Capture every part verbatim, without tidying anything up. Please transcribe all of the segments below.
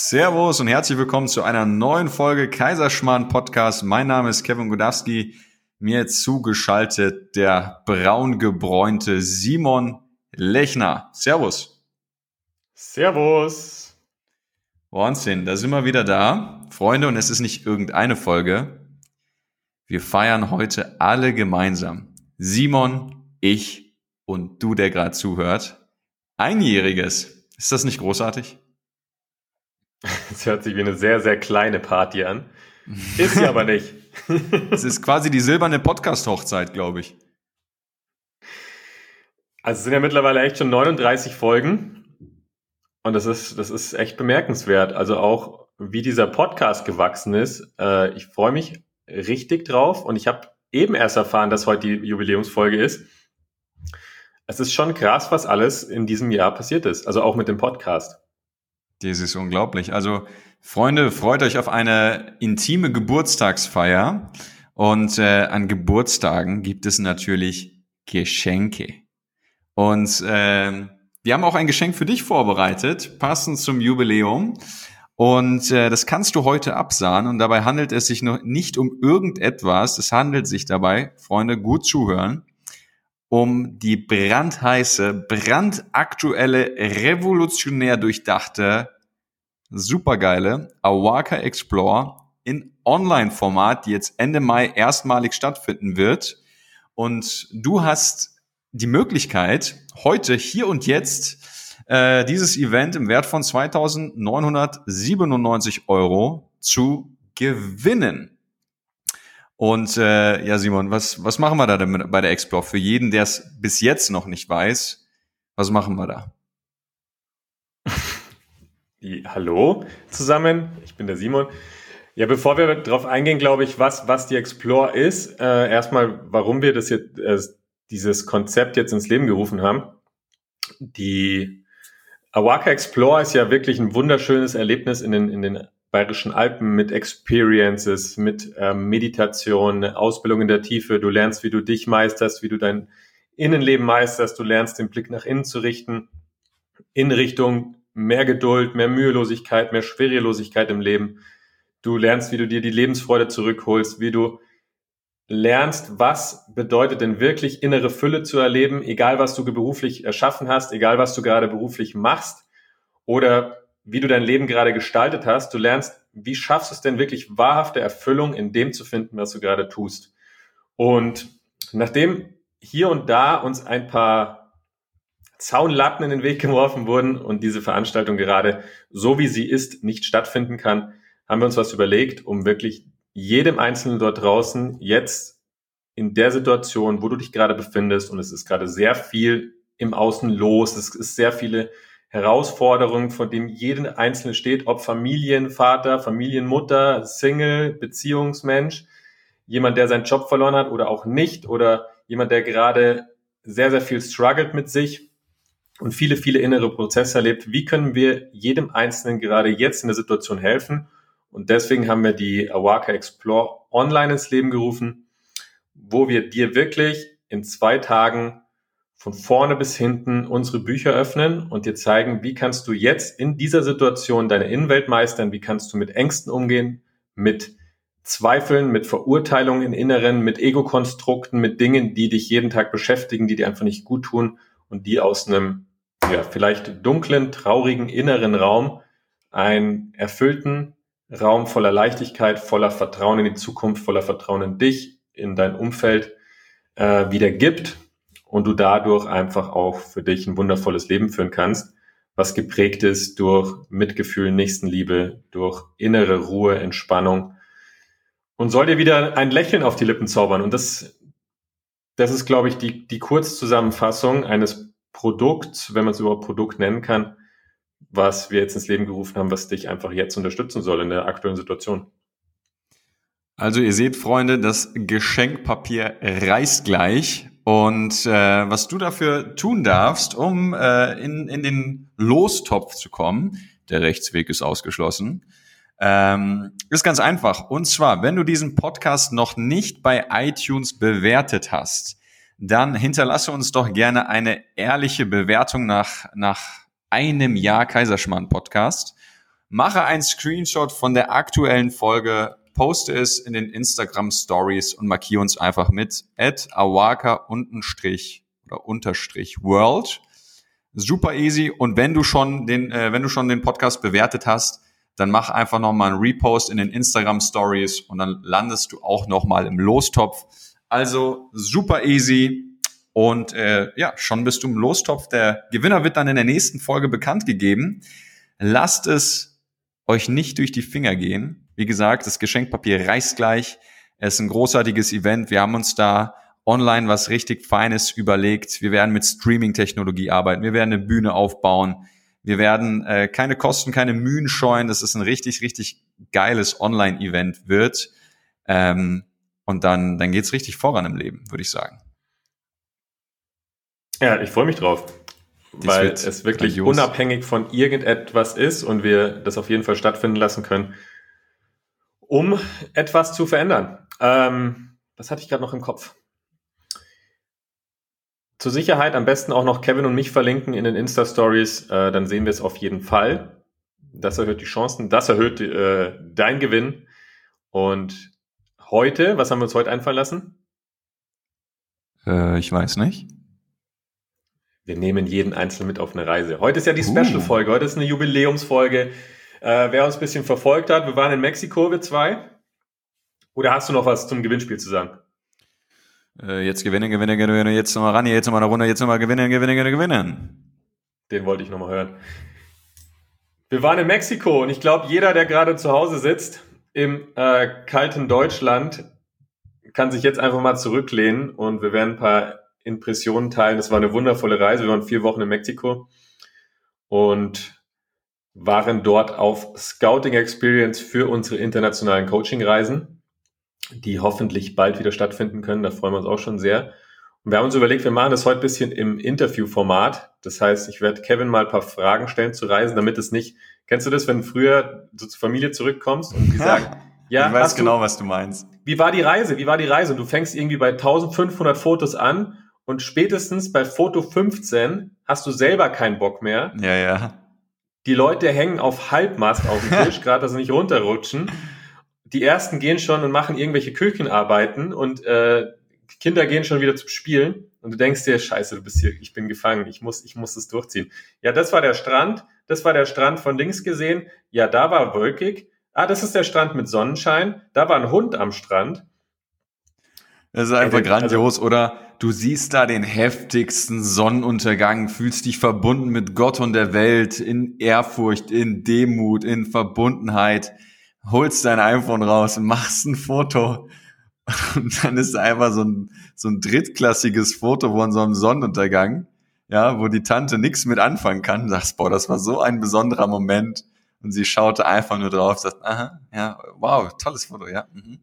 Servus und herzlich willkommen zu einer neuen Folge Kaiserschmarrn Podcast. Mein Name ist Kevin Godowski, mir zugeschaltet der braun gebräunte Simon Lechner. Servus. Servus. Wahnsinn, da sind wir wieder da. Freunde, und es ist nicht irgendeine Folge. Wir feiern heute alle gemeinsam. Simon, ich und du, der gerade zuhört. Einjähriges. Ist das nicht großartig? Das hört sich wie eine sehr, sehr kleine Party an. Ist sie aber nicht. Es ist quasi die silberne Podcast-Hochzeit, glaube ich. Also es sind ja mittlerweile echt schon neununddreißig Folgen. Und das ist, das ist echt bemerkenswert. Also auch, wie dieser Podcast gewachsen ist. Äh, ich freue mich richtig drauf. Und ich habe eben erst erfahren, dass heute die Jubiläumsfolge ist. Es ist schon krass, was alles in diesem Jahr passiert ist. Also auch mit dem Podcast. Das ist unglaublich. Also, Freunde, freut euch auf eine intime Geburtstagsfeier. Und äh, an Geburtstagen gibt es natürlich Geschenke. Und äh, wir haben auch ein Geschenk für dich vorbereitet, passend zum Jubiläum. Und äh, das kannst du heute absahen. Und dabei handelt es sich noch nicht um irgendetwas. Es handelt sich dabei, Freunde, gut zuhören, um die brandheiße, brandaktuelle, revolutionär durchdachte, supergeile Awaka Explore in Online-Format, die jetzt Ende Mai erstmalig stattfinden wird. Und du hast die Möglichkeit, heute, hier und jetzt, äh, dieses Event im Wert von zweitausendneunhundertsiebenundneunzig Euro zu gewinnen. Und äh, ja, Simon, was was machen wir da damit bei der Explore? Für jeden, der es bis jetzt noch nicht weiß, was machen wir da? Hallo zusammen, ich bin der Simon. Ja, bevor wir darauf eingehen, glaube ich, was was die Explore ist, äh, erstmal, warum wir das jetzt äh, dieses Konzept jetzt ins Leben gerufen haben. Die Awaka Explore ist ja wirklich ein wunderschönes Erlebnis in den in den Bayerischen Alpen mit Experiences, mit ähm, Meditation, Ausbildung in der Tiefe. Du lernst, wie du dich meisterst, wie du dein Innenleben meisterst. Du lernst, den Blick nach innen zu richten, in Richtung mehr Geduld, mehr Mühelosigkeit, mehr Schwerelosigkeit im Leben. Du lernst, wie du dir die Lebensfreude zurückholst, wie du lernst, was bedeutet denn wirklich innere Fülle zu erleben, egal was du beruflich erschaffen hast, egal was du gerade beruflich machst oder wie du dein Leben gerade gestaltet hast. Du lernst, wie schaffst du es denn wirklich, wahrhafte Erfüllung in dem zu finden, was du gerade tust. Und nachdem hier und da uns ein paar Zaunlatten in den Weg geworfen wurden und diese Veranstaltung gerade so wie sie ist nicht stattfinden kann, haben wir uns was überlegt, um wirklich jedem Einzelnen dort draußen jetzt in der Situation, wo du dich gerade befindest, und es ist gerade sehr viel im Außen los, es ist sehr viele Herausforderungen, vor denen jeder Einzelne steht, ob Familienvater, Familienmutter, Single, Beziehungsmensch, jemand, der seinen Job verloren hat oder auch nicht, oder jemand, der gerade sehr, sehr viel struggelt mit sich und viele, viele innere Prozesse erlebt. Wie können wir jedem Einzelnen gerade jetzt in der Situation helfen? Und deswegen haben wir die Awaka Explore online ins Leben gerufen, wo wir dir wirklich in zwei Tagen von vorne bis hinten unsere Bücher öffnen und dir zeigen, wie kannst du jetzt in dieser Situation deine Innenwelt meistern, wie kannst du mit Ängsten umgehen, mit Zweifeln, mit Verurteilungen im Inneren, mit Ego-Konstrukten, mit Dingen, die dich jeden Tag beschäftigen, die dir einfach nicht gut tun und die aus einem ja vielleicht dunklen, traurigen inneren Raum einen erfüllten Raum voller Leichtigkeit, voller Vertrauen in die Zukunft, voller Vertrauen in dich, in dein Umfeld äh, wieder gibt und du dadurch einfach auch für dich ein wundervolles Leben führen kannst, was geprägt ist durch Mitgefühl, Nächstenliebe, durch innere Ruhe, Entspannung und soll dir wieder ein Lächeln auf die Lippen zaubern. Und das, das ist, glaube ich, die, die Kurzzusammenfassung eines Produkts, wenn man es überhaupt Produkt nennen kann, was wir jetzt ins Leben gerufen haben, was dich einfach jetzt unterstützen soll in der aktuellen Situation. Also ihr seht, Freunde, das Geschenkpapier reißt gleich. Und äh, was du dafür tun darfst, um äh, in, in den Lostopf zu kommen, der Rechtsweg ist ausgeschlossen, ähm, ist ganz einfach. Und zwar, wenn du diesen Podcast noch nicht bei iTunes bewertet hast, dann hinterlasse uns doch gerne eine ehrliche Bewertung nach, nach einem Jahr Kaiserschmarrn Podcast. mache einen Screenshot von der aktuellen Folge, poste es in den Instagram Stories und markiere uns einfach mit at awaka unterstrich oder unterstrich world. Super easy. Und wenn du schon den, äh, wenn du schon den Podcast bewertet hast, dann mach einfach nochmal einen Repost in den Instagram Stories und dann landest du auch nochmal im Lostopf. Also super easy. Und äh, ja, schon bist du im Lostopf. Der Gewinner wird dann in der nächsten Folge bekannt gegeben. Lasst es euch nicht durch die Finger gehen. Wie gesagt, das Geschenkpapier reißt gleich. Es ist ein großartiges Event. Wir haben uns da online was richtig Feines überlegt. Wir werden mit Streaming-Technologie arbeiten. Wir werden eine Bühne aufbauen. Wir werden äh, keine Kosten, keine Mühen scheuen. Das ist ein richtig, richtig geiles Online-Event wird. Ähm, und dann, dann geht's richtig voran im Leben, würde ich sagen. Ja, ich freue mich drauf, Dies weil es wirklich grandios. Unabhängig von irgendetwas ist und wir das auf jeden Fall stattfinden lassen können, um etwas zu verändern. Ähm, was hatte ich gerade noch im Kopf? Zur Sicherheit am besten auch noch Kevin und mich verlinken in den Insta-Stories, äh, dann sehen wir es auf jeden Fall. Das erhöht die Chancen, das erhöht äh, dein Gewinn. Und heute, was haben wir uns heute einfallen lassen? Äh, ich weiß nicht. Wir nehmen jeden Einzelnen mit auf eine Reise. Heute ist ja die Special-Folge, heute ist eine Jubiläumsfolge. Äh, wer uns ein bisschen verfolgt hat, wir waren in Mexiko, wir zwei. Oder hast du noch was zum Gewinnspiel zu sagen? Äh, jetzt gewinnen, gewinnen, gewinnen, jetzt nochmal ran, jetzt nochmal eine Runde, jetzt nochmal gewinnen, gewinnen, gewinnen. Den wollte ich nochmal hören. Wir waren in Mexiko und ich glaube, jeder, der gerade zu Hause sitzt, im äh, kalten Deutschland, kann sich jetzt einfach mal zurücklehnen und wir werden ein paar Impressionen teilen. Das war eine wundervolle Reise. Wir waren vier Wochen in Mexiko und waren dort auf Scouting Experience für unsere internationalen Coaching-Reisen, die hoffentlich bald wieder stattfinden können. Da freuen wir uns auch schon sehr. Und wir haben uns überlegt, wir machen das heute ein bisschen im Interviewformat. Das heißt, ich werde Kevin mal ein paar Fragen stellen zu Reisen, damit es nicht, kennst du das, wenn früher du zur Familie zurückkommst und die sagen, ja, ich weiß genau, was du meinst. Wie war die Reise? Wie war die Reise? Und du fängst irgendwie bei eintausendfünfhundert Fotos an und spätestens bei Foto fünfzehn hast du selber keinen Bock mehr. Ja, ja. Die Leute hängen auf Halbmast auf dem Tisch, gerade dass sie nicht runterrutschen. Die ersten gehen schon und machen irgendwelche Küchenarbeiten und äh, Kinder gehen schon wieder zum Spielen. Und du denkst dir, scheiße, du bist hier, ich bin gefangen, ich muss, ich muss das durchziehen. Ja, das war der Strand, das war der Strand von links gesehen. Ja, da war wolkig. Ah, das ist der Strand mit Sonnenschein. Da war ein Hund am Strand. Das ist einfach also, grandios. Oder du siehst da den heftigsten Sonnenuntergang, fühlst dich verbunden mit Gott und der Welt, in Ehrfurcht, in Demut, in Verbundenheit, holst dein iPhone raus und machst ein Foto. Und dann ist einfach so ein, so ein drittklassiges Foto von so einem Sonnenuntergang, ja, wo die Tante nichts mit anfangen kann. Du sagst, boah, das war so ein besonderer Moment. Und sie schaute einfach nur drauf, sagt, aha, ja, wow, tolles Foto, ja. Mhm.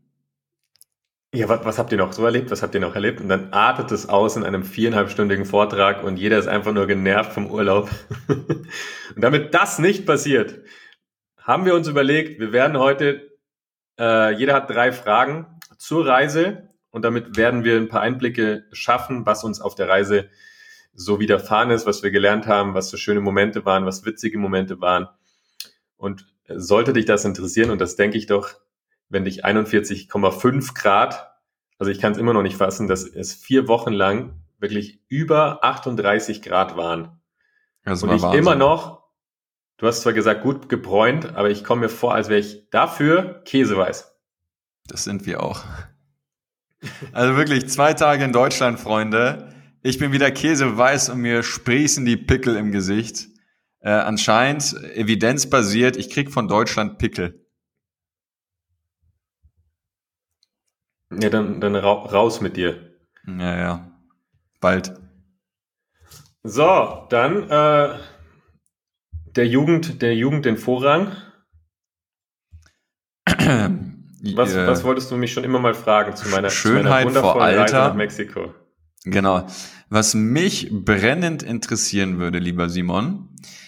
Ja, was, was habt ihr noch so erlebt? Was habt ihr noch erlebt? Und dann artet es aus in einem viereinhalbstündigen Vortrag und jeder ist einfach nur genervt vom Urlaub. Und damit das nicht passiert, haben wir uns überlegt, wir werden heute, äh, jeder hat drei Fragen zur Reise und damit werden wir ein paar Einblicke schaffen, was uns auf der Reise so widerfahren ist, was wir gelernt haben, was für schöne Momente waren, was witzige Momente waren. Und sollte dich das interessieren, und das denke ich doch, wenn dich einundvierzig Komma fünf Grad, also ich kann es immer noch nicht fassen, dass es vier Wochen lang wirklich über achtunddreißig Grad waren. Das und war ich Wahnsinn. Immer noch, du hast zwar gesagt, gut gebräunt, aber ich komme mir vor, als wäre ich dafür käseweiß. Das sind wir auch. Also wirklich zwei Tage in Deutschland, Freunde. Ich bin wieder käseweiß und mir sprießen die Pickel im Gesicht. Äh, anscheinend evidenzbasiert, ich krieg von Deutschland Pickel. Ja, dann, dann ra- raus mit dir. Ja, ja. Bald. So, dann äh, der Jugend, der Jugend den Vorrang. Was, äh, was wolltest du mich schon immer mal fragen zu meiner, Schönheit zu meiner vor Alter. Reise nach Mexiko? Genau. Was mich brennend interessieren würde, lieber Simon,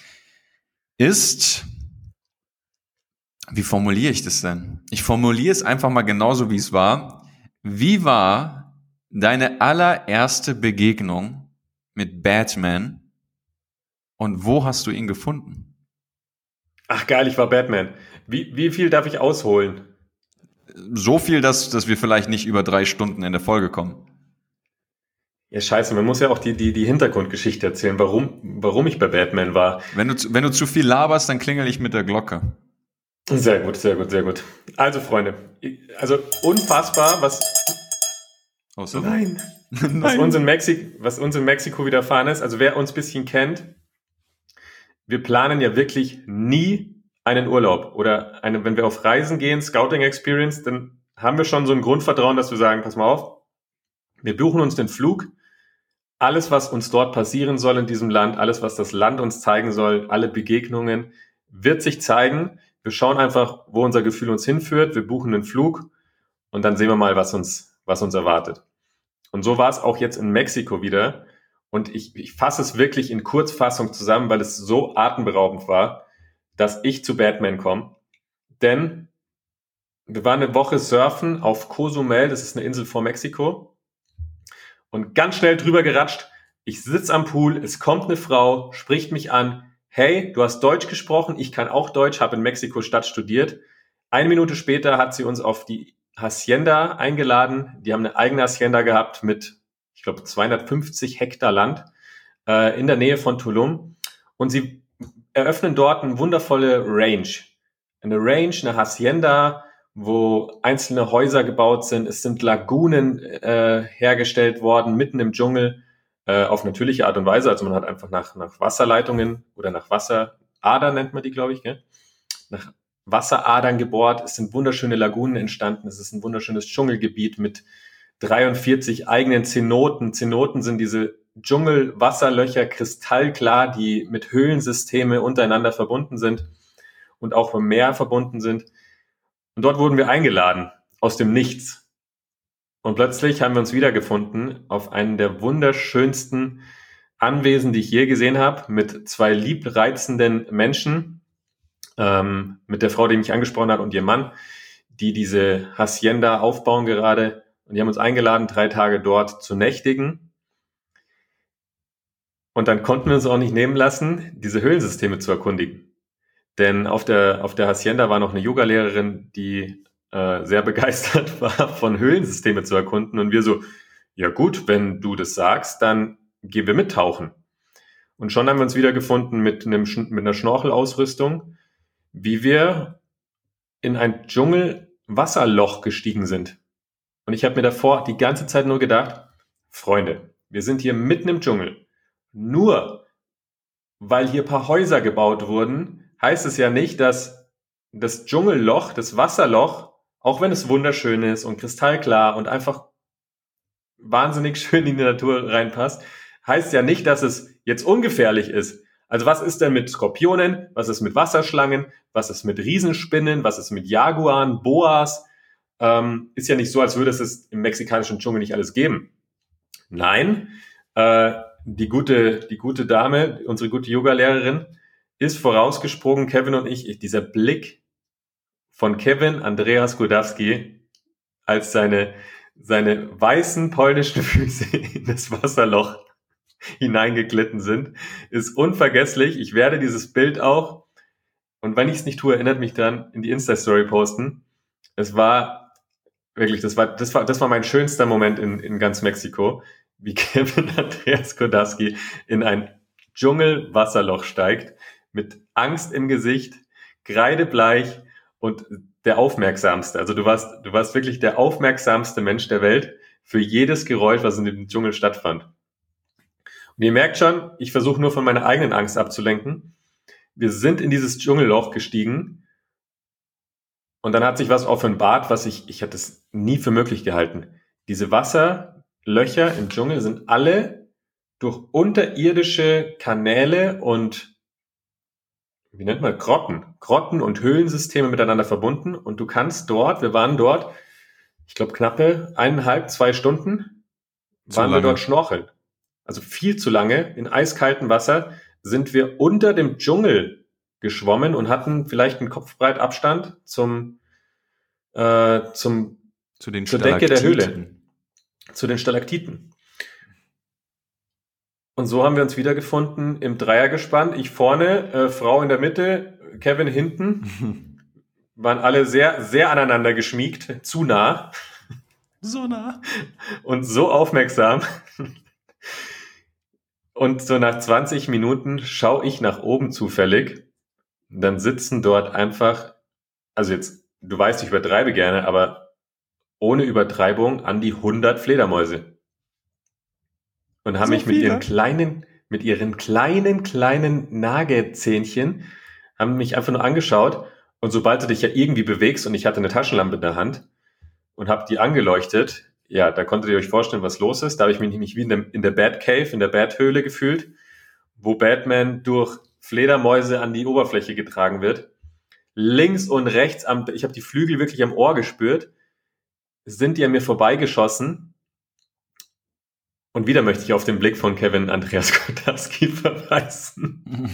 ist, wie formuliere ich das denn? Ich formuliere es einfach mal genauso, wie es war. Wie war deine allererste Begegnung mit Batman und wo hast du ihn gefunden? Ach geil, ich war Batman. Wie, wie viel darf ich ausholen? So viel, dass, dass wir vielleicht nicht über drei Stunden in der Folge kommen. Ja, scheiße, man muss ja auch die, die, die Hintergrundgeschichte erzählen, warum, warum ich bei Batman war. Wenn du, zu- wenn du zu viel laberst, dann klingel ich mit der Glocke. Sehr gut, sehr gut, sehr gut. Also, Freunde, also unfassbar, was, Oh, sorry. nein, was uns in Mexiko, was uns in Mexiko widerfahren ist. Also, wer uns ein bisschen kennt, wir planen ja wirklich nie einen Urlaub oder eine, wenn wir auf Reisen gehen, Scouting Experience, dann haben wir schon so ein Grundvertrauen, dass wir sagen, pass mal auf, wir buchen uns den Flug, alles, was uns dort passieren soll in diesem Land, alles, was das Land uns zeigen soll, alle Begegnungen, wird sich zeigen. Wir schauen einfach, wo unser Gefühl uns hinführt. Wir buchen einen Flug und dann sehen wir mal, was uns, was uns erwartet. Und so war es auch jetzt in Mexiko wieder. Und ich, ich fasse es wirklich in Kurzfassung zusammen, weil es so atemberaubend war, dass ich zu Batman komme. Denn wir waren eine Woche surfen auf Cozumel, das ist eine Insel vor Mexiko. Und ganz schnell drüber geratscht. Ich sitze am Pool, es kommt eine Frau, spricht mich an. Hey, du hast Deutsch gesprochen, ich kann auch Deutsch, habe in Mexiko-Stadt studiert. Eine Minute später hat sie uns auf die Hacienda eingeladen. Die haben eine eigene Hacienda gehabt mit, ich glaube, zweihundertfünfzig Hektar Land äh, in der Nähe von Tulum. Und sie eröffnen dort eine wundervolle Range. Eine Range, eine Hacienda, wo einzelne Häuser gebaut sind. Es sind Lagunen äh, hergestellt worden, mitten im Dschungel, äh, auf natürliche Art und Weise. Also man hat einfach nach, nach Wasserleitungen oder nach Wasseradern, nennt man die, glaube ich, gell? Nach Wasseradern gebohrt. Es sind wunderschöne Lagunen entstanden. Es ist ein wunderschönes Dschungelgebiet mit dreiundvierzig eigenen Zenoten. Zenoten sind diese Dschungelwasserlöcher, kristallklar, die mit Höhlensysteme untereinander verbunden sind und auch vom Meer verbunden sind. Und dort wurden wir eingeladen, aus dem Nichts. Und plötzlich haben wir uns wiedergefunden auf einem der wunderschönsten Anwesen, die ich je gesehen habe, mit zwei liebreizenden Menschen, ähm, mit der Frau, die mich angesprochen hat, und ihrem Mann, die diese Hacienda aufbauen gerade. Und die haben uns eingeladen, drei Tage dort zu nächtigen. Und dann konnten wir uns auch nicht nehmen lassen, diese Höhlensysteme zu erkundigen. Denn auf der, auf der Hacienda war noch eine Yogalehrerin, die äh, sehr begeistert war, von Höhlensysteme zu erkunden. Und wir so, ja gut, wenn du das sagst, dann gehen wir mittauchen. Und schon haben wir uns wiedergefunden mit, einem, mit einer Schnorchelausrüstung, wie wir in ein Dschungelwasserloch gestiegen sind. Und ich habe mir davor die ganze Zeit nur gedacht, Freunde, wir sind hier mitten im Dschungel. Nur weil hier ein paar Häuser gebaut wurden, heißt es ja nicht, dass das Dschungelloch, das Wasserloch, auch wenn es wunderschön ist und kristallklar und einfach wahnsinnig schön in die Natur reinpasst, heißt ja nicht, dass es jetzt ungefährlich ist. Also was ist denn mit Skorpionen? Was ist mit Wasserschlangen? Was ist mit Riesenspinnen? Was ist mit Jaguaren, Boas? Ähm, ist ja nicht so, als würde es es im mexikanischen Dschungel nicht alles geben. Nein, äh, die gute, die gute Dame, unsere gute Yoga-Lehrerin, ist vorausgesprungen, Kevin und ich, dieser Blick von Kevin Andreas Godowski, als seine, seine weißen polnischen Füße in das Wasserloch hineingeglitten sind, ist unvergesslich. Ich werde dieses Bild auch, und wenn ich es nicht tue, erinnert mich dann, in die Insta-Story posten. Es war wirklich, das war, das war, das war mein schönster Moment in, in ganz Mexiko, wie Kevin Andreas Godowski in ein Dschungelwasserloch steigt, mit Angst im Gesicht, kreidebleich und der aufmerksamste. Also du warst, du warst wirklich der aufmerksamste Mensch der Welt für jedes Geräusch, was in dem Dschungel stattfand. Und ihr merkt schon, ich versuche nur von meiner eigenen Angst abzulenken. Wir sind in dieses Dschungelloch gestiegen und dann hat sich was offenbart, was ich, ich hätte es nie für möglich gehalten. Diese Wasserlöcher im Dschungel sind alle durch unterirdische Kanäle und, wie nennt man, Grotten, Grotten und Höhlensysteme miteinander verbunden. Und du kannst dort, wir waren dort, ich glaube knappe eineinhalb, zwei Stunden, waren wir dort schnorcheln. Also viel zu lange, in eiskaltem Wasser, sind wir unter dem Dschungel geschwommen und hatten vielleicht einen Kopfbreit Abstand zum, äh, zum, Zu den zur Decke der Höhle, Stalaktiten. zu den Stalaktiten. Und so haben wir uns wiedergefunden im Dreiergespann. Ich vorne, äh, Frau in der Mitte, Kevin hinten, waren alle sehr, sehr aneinander geschmiegt, zu nah. So nah. Und so aufmerksam. Und so nach zwanzig Minuten schaue ich nach oben zufällig. Dann sitzen dort einfach, also jetzt, du weißt, ich übertreibe gerne, aber ohne Übertreibung an die hundert Fledermäuse. Und haben So mich mit viele? ihren kleinen, mit ihren kleinen, kleinen Nagezähnchen, haben mich einfach nur angeschaut. Und sobald du dich ja irgendwie bewegst und ich hatte eine Taschenlampe in der Hand und habe die angeleuchtet, ja, da konntet ihr euch vorstellen, was los ist. Da habe ich mich nämlich wie in der, in der Batcave, in der Bathöhle gefühlt, wo Batman durch Fledermäuse an die Oberfläche getragen wird. Links und rechts, am, ich habe die Flügel wirklich am Ohr gespürt, sind die an mir vorbeigeschossen. Und wieder möchte ich auf den Blick von Kevin Andreas Kotarski verweisen.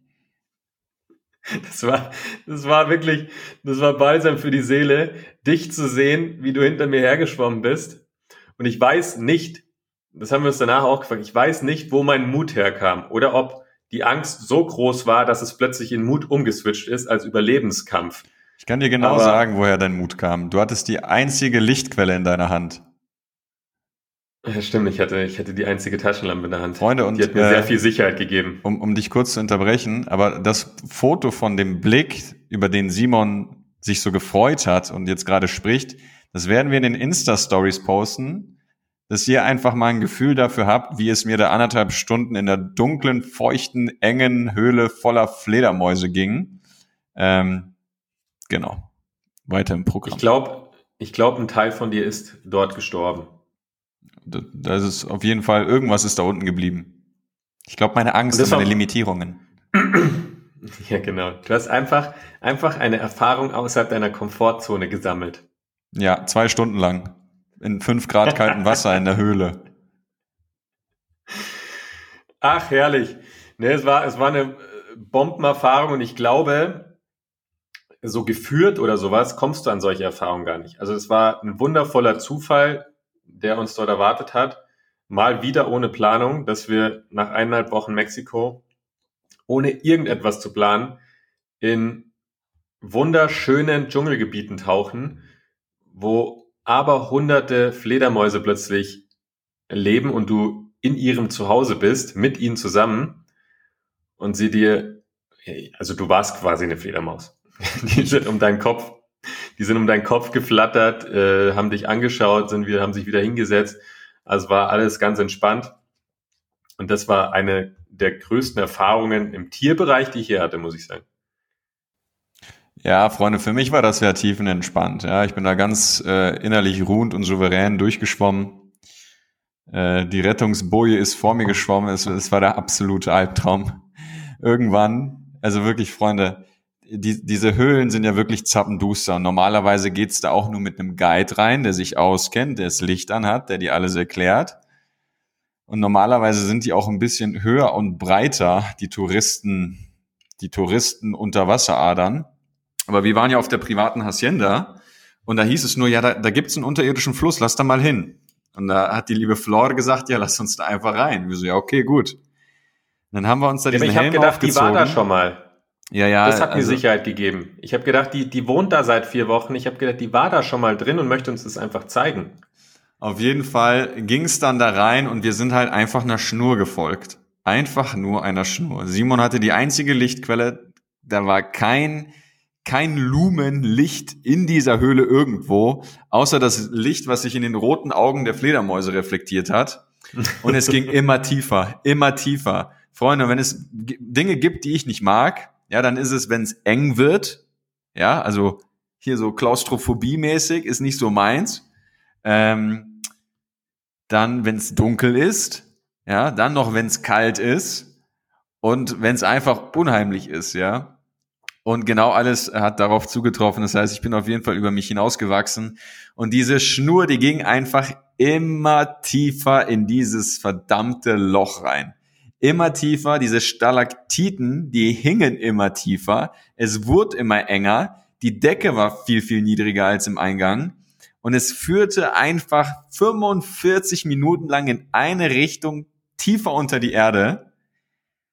Das war, das war wirklich, das war Balsam für die Seele, dich zu sehen, wie du hinter mir hergeschwommen bist. Und ich weiß nicht, das haben wir uns danach auch gefragt, ich weiß nicht, wo mein Mut herkam oder ob die Angst so groß war, dass es plötzlich in Mut umgeswitcht ist als Überlebenskampf. Ich kann dir genau Aber- sagen, woher dein Mut kam. Du hattest die einzige Lichtquelle in deiner Hand. Ja, stimmt, ich hatte, ich hatte die einzige Taschenlampe in der Hand. Freunde, und die hat mir äh, sehr viel Sicherheit gegeben. Um, um dich kurz zu unterbrechen, aber das Foto von dem Blick, über den Simon sich so gefreut hat und jetzt gerade spricht, das werden wir in den Insta-Stories posten, dass ihr einfach mal ein Gefühl dafür habt, wie es mir da anderthalb Stunden in der dunklen, feuchten, engen Höhle voller Fledermäuse ging. Ähm, genau. Weiter im Programm. Ich glaube, ich glaube, ein Teil von dir ist dort gestorben. Da, da ist es auf jeden Fall, irgendwas ist da unten geblieben. Ich glaube, meine Angst Und und das meine war- Limitierungen. Ja, genau. Du hast einfach, einfach eine Erfahrung außerhalb deiner Komfortzone gesammelt. Ja, zwei Stunden lang. In fünf Grad kaltem Wasser in der Höhle. Ach, herrlich. Ne, es war, es war eine äh, Bombenerfahrung und ich glaube, so geführt oder sowas kommst du an solche Erfahrungen gar nicht. Also es war ein wundervoller Zufall, der uns dort erwartet hat. Mal wieder ohne Planung, dass wir nach eineinhalb Wochen Mexiko, ohne irgendetwas zu planen, in wunderschönen Dschungelgebieten tauchen, wo aber hunderte Fledermäuse plötzlich leben und du in ihrem Zuhause bist, mit ihnen zusammen und sie dir, also du warst quasi eine Fledermaus. Die sind um deinen Kopf, die sind um deinen Kopf geflattert, äh, haben dich angeschaut, sind wieder, haben sich wieder hingesetzt. Also war alles ganz entspannt. Und das war eine der größten Erfahrungen im Tierbereich, die ich hier hatte, muss ich sagen. Ja, Freunde, für mich war das ja tiefenentspannt. Ja, ich bin da ganz äh, innerlich ruhend und souverän durchgeschwommen. Äh, die Rettungsboje ist vor mir geschwommen. Es, es war der absolute Albtraum. Irgendwann, also wirklich, Freunde, die, diese Höhlen sind ja wirklich zappenduster. Und normalerweise geht's da auch nur mit einem Guide rein, der sich auskennt, der das Licht anhat, der die alles erklärt. Und normalerweise sind die auch ein bisschen höher und breiter, die Touristen, die Touristen Unterwasseradern. Aber wir waren ja auf der privaten Hacienda und da hieß es nur, ja, da, da gibt's einen unterirdischen Fluss, lass da mal hin. Und da hat die liebe Flor gesagt, ja, lass uns da einfach rein. Wir so, ja, okay, gut. Und dann haben wir uns da Ja, aber diesen ich habe Helm gedacht, die aufgezogen. war da schon mal. Ja, ja. Das hat mir also, Sicherheit gegeben. Ich habe gedacht, die, die wohnt da seit vier Wochen. Ich habe gedacht, die war da schon mal drin und möchte uns das einfach zeigen. Auf jeden Fall ging's dann da rein und wir sind halt einfach einer Schnur gefolgt. Einfach nur einer Schnur. Simon hatte die einzige Lichtquelle. Da war kein, kein Lumenlicht in dieser Höhle irgendwo, außer das Licht, was sich in den roten Augen der Fledermäuse reflektiert hat. Und es ging immer tiefer, immer tiefer. Freunde, wenn es g- Dinge gibt, die ich nicht mag, ja, dann ist es, wenn es eng wird. Ja, also hier so Klaustrophobie-mäßig ist nicht so meins. Ähm, dann, wenn es dunkel ist, ja, dann noch, wenn es kalt ist und wenn es einfach unheimlich ist, ja. Und genau alles hat darauf zugetroffen. Das heißt, ich bin auf jeden Fall über mich hinausgewachsen. Und diese Schnur, die ging einfach immer tiefer in dieses verdammte Loch rein. Immer tiefer, diese Stalaktiten, die hingen immer tiefer. Es wurde immer enger. Die Decke war viel, viel niedriger als im Eingang. Und es führte einfach fünfundvierzig Minuten lang in eine Richtung tiefer unter die Erde.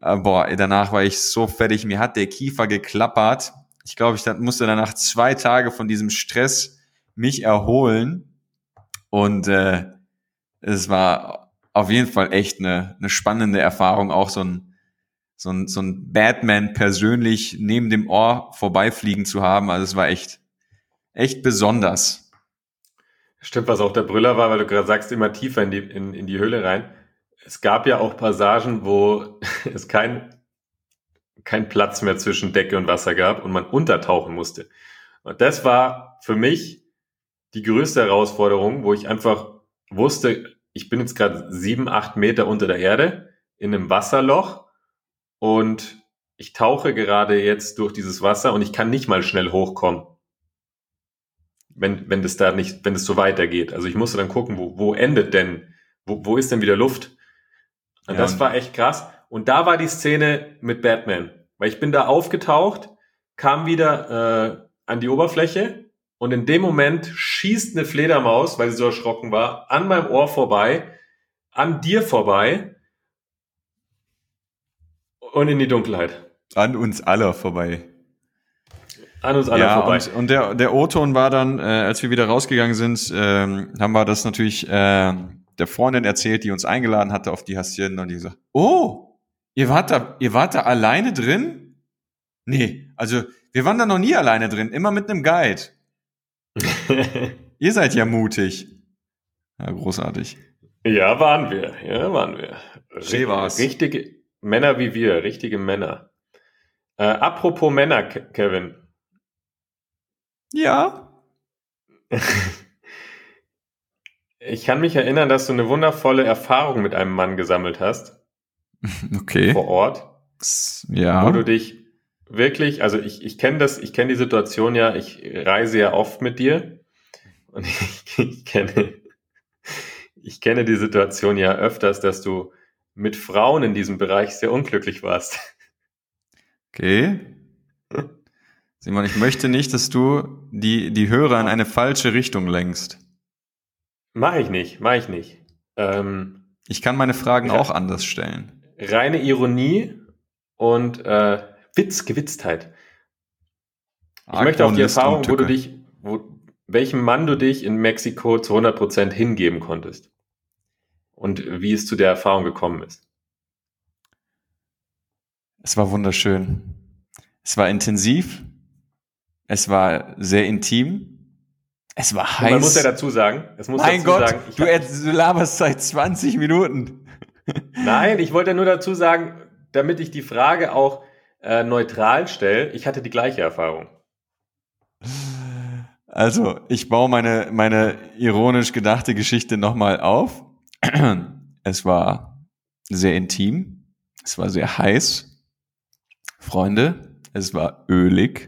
Äh, boah, danach war ich so fertig, mir hat der Kiefer geklappert. Ich glaube, ich musste danach zwei Tage von diesem Stress mich erholen. Und äh, es war auf jeden Fall echt eine, eine spannende Erfahrung, auch so ein, so ein, so ein Batman persönlich neben dem Ohr vorbeifliegen zu haben. Also es war echt, echt besonders. Stimmt, was auch der Brüller war, weil du gerade sagst, immer tiefer in die, in, in die Höhle rein. Es gab ja auch Passagen, wo es kein, kein Platz mehr zwischen Decke und Wasser gab und man untertauchen musste. Und das war für mich die größte Herausforderung, wo ich einfach wusste, ich bin jetzt gerade sieben, acht Meter unter der Erde in einem Wasserloch und ich tauche gerade jetzt durch dieses Wasser und ich kann nicht mal schnell hochkommen, wenn, wenn das da nicht, wenn es so weitergeht. Also ich musste dann gucken, wo, wo endet denn, wo, wo ist denn wieder Luft? Und ja, das war echt krass. Und da war die Szene mit Batman, weil ich bin da aufgetaucht, kam wieder äh, an die Oberfläche und in dem Moment schießt eine Fledermaus, weil sie so erschrocken war, an meinem Ohr vorbei, an dir vorbei und in die Dunkelheit. An uns alle vorbei. An uns alle ja, vorbei. Und, und der, der O-Ton war dann, äh, als wir wieder rausgegangen sind, ähm, haben wir das natürlich äh, der Freundin erzählt, die uns eingeladen hatte auf die Hacienda und die gesagt, oh, ihr wart da, ihr wart da alleine drin? Nee, also wir waren da noch nie alleine drin, immer mit einem Guide. Ihr seid ja mutig. Ja, großartig. Ja, waren wir, ja, waren wir. Schön war's. Richtige Männer wie wir, richtige Männer. Äh, apropos Männer, Ke- Kevin. Ja. Ich kann mich erinnern, dass du eine wundervolle Erfahrung mit einem Mann gesammelt hast. Okay. Vor Ort. Ja. Wo du dich wirklich, also ich, ich kenne das, ich kenne die Situation ja, ich reise ja oft mit dir und ich, ich kenne, ich kenne die Situation ja öfters, dass du mit Frauen in diesem Bereich sehr unglücklich warst. Okay. Simon, ich möchte nicht, dass du die, die Hörer in eine falsche Richtung lenkst. Mach ich nicht, mach ich nicht. Ähm, ich kann meine Fragen ja, auch anders stellen. Reine Ironie und äh, Witz, Gewitztheit. Ich Argwohn, möchte auf die List Erfahrung, und wo du Tücke. dich, wo, welchem Mann du dich in Mexiko zu hundert Prozent hingeben konntest. Und wie es zu der Erfahrung gekommen ist. Es war wunderschön. Es war intensiv. Es war sehr intim. Es war heiß. Und man muss ja dazu sagen, es muss mein dazu Gott, sagen, ich du, hab, du laberst seit zwanzig Minuten. Nein, ich wollte nur dazu sagen, damit ich die Frage auch äh, neutral stelle, ich hatte die gleiche Erfahrung. Also, ich baue meine, meine ironisch gedachte Geschichte nochmal auf. Es war sehr intim. Es war sehr heiß. Freunde, es war ölig.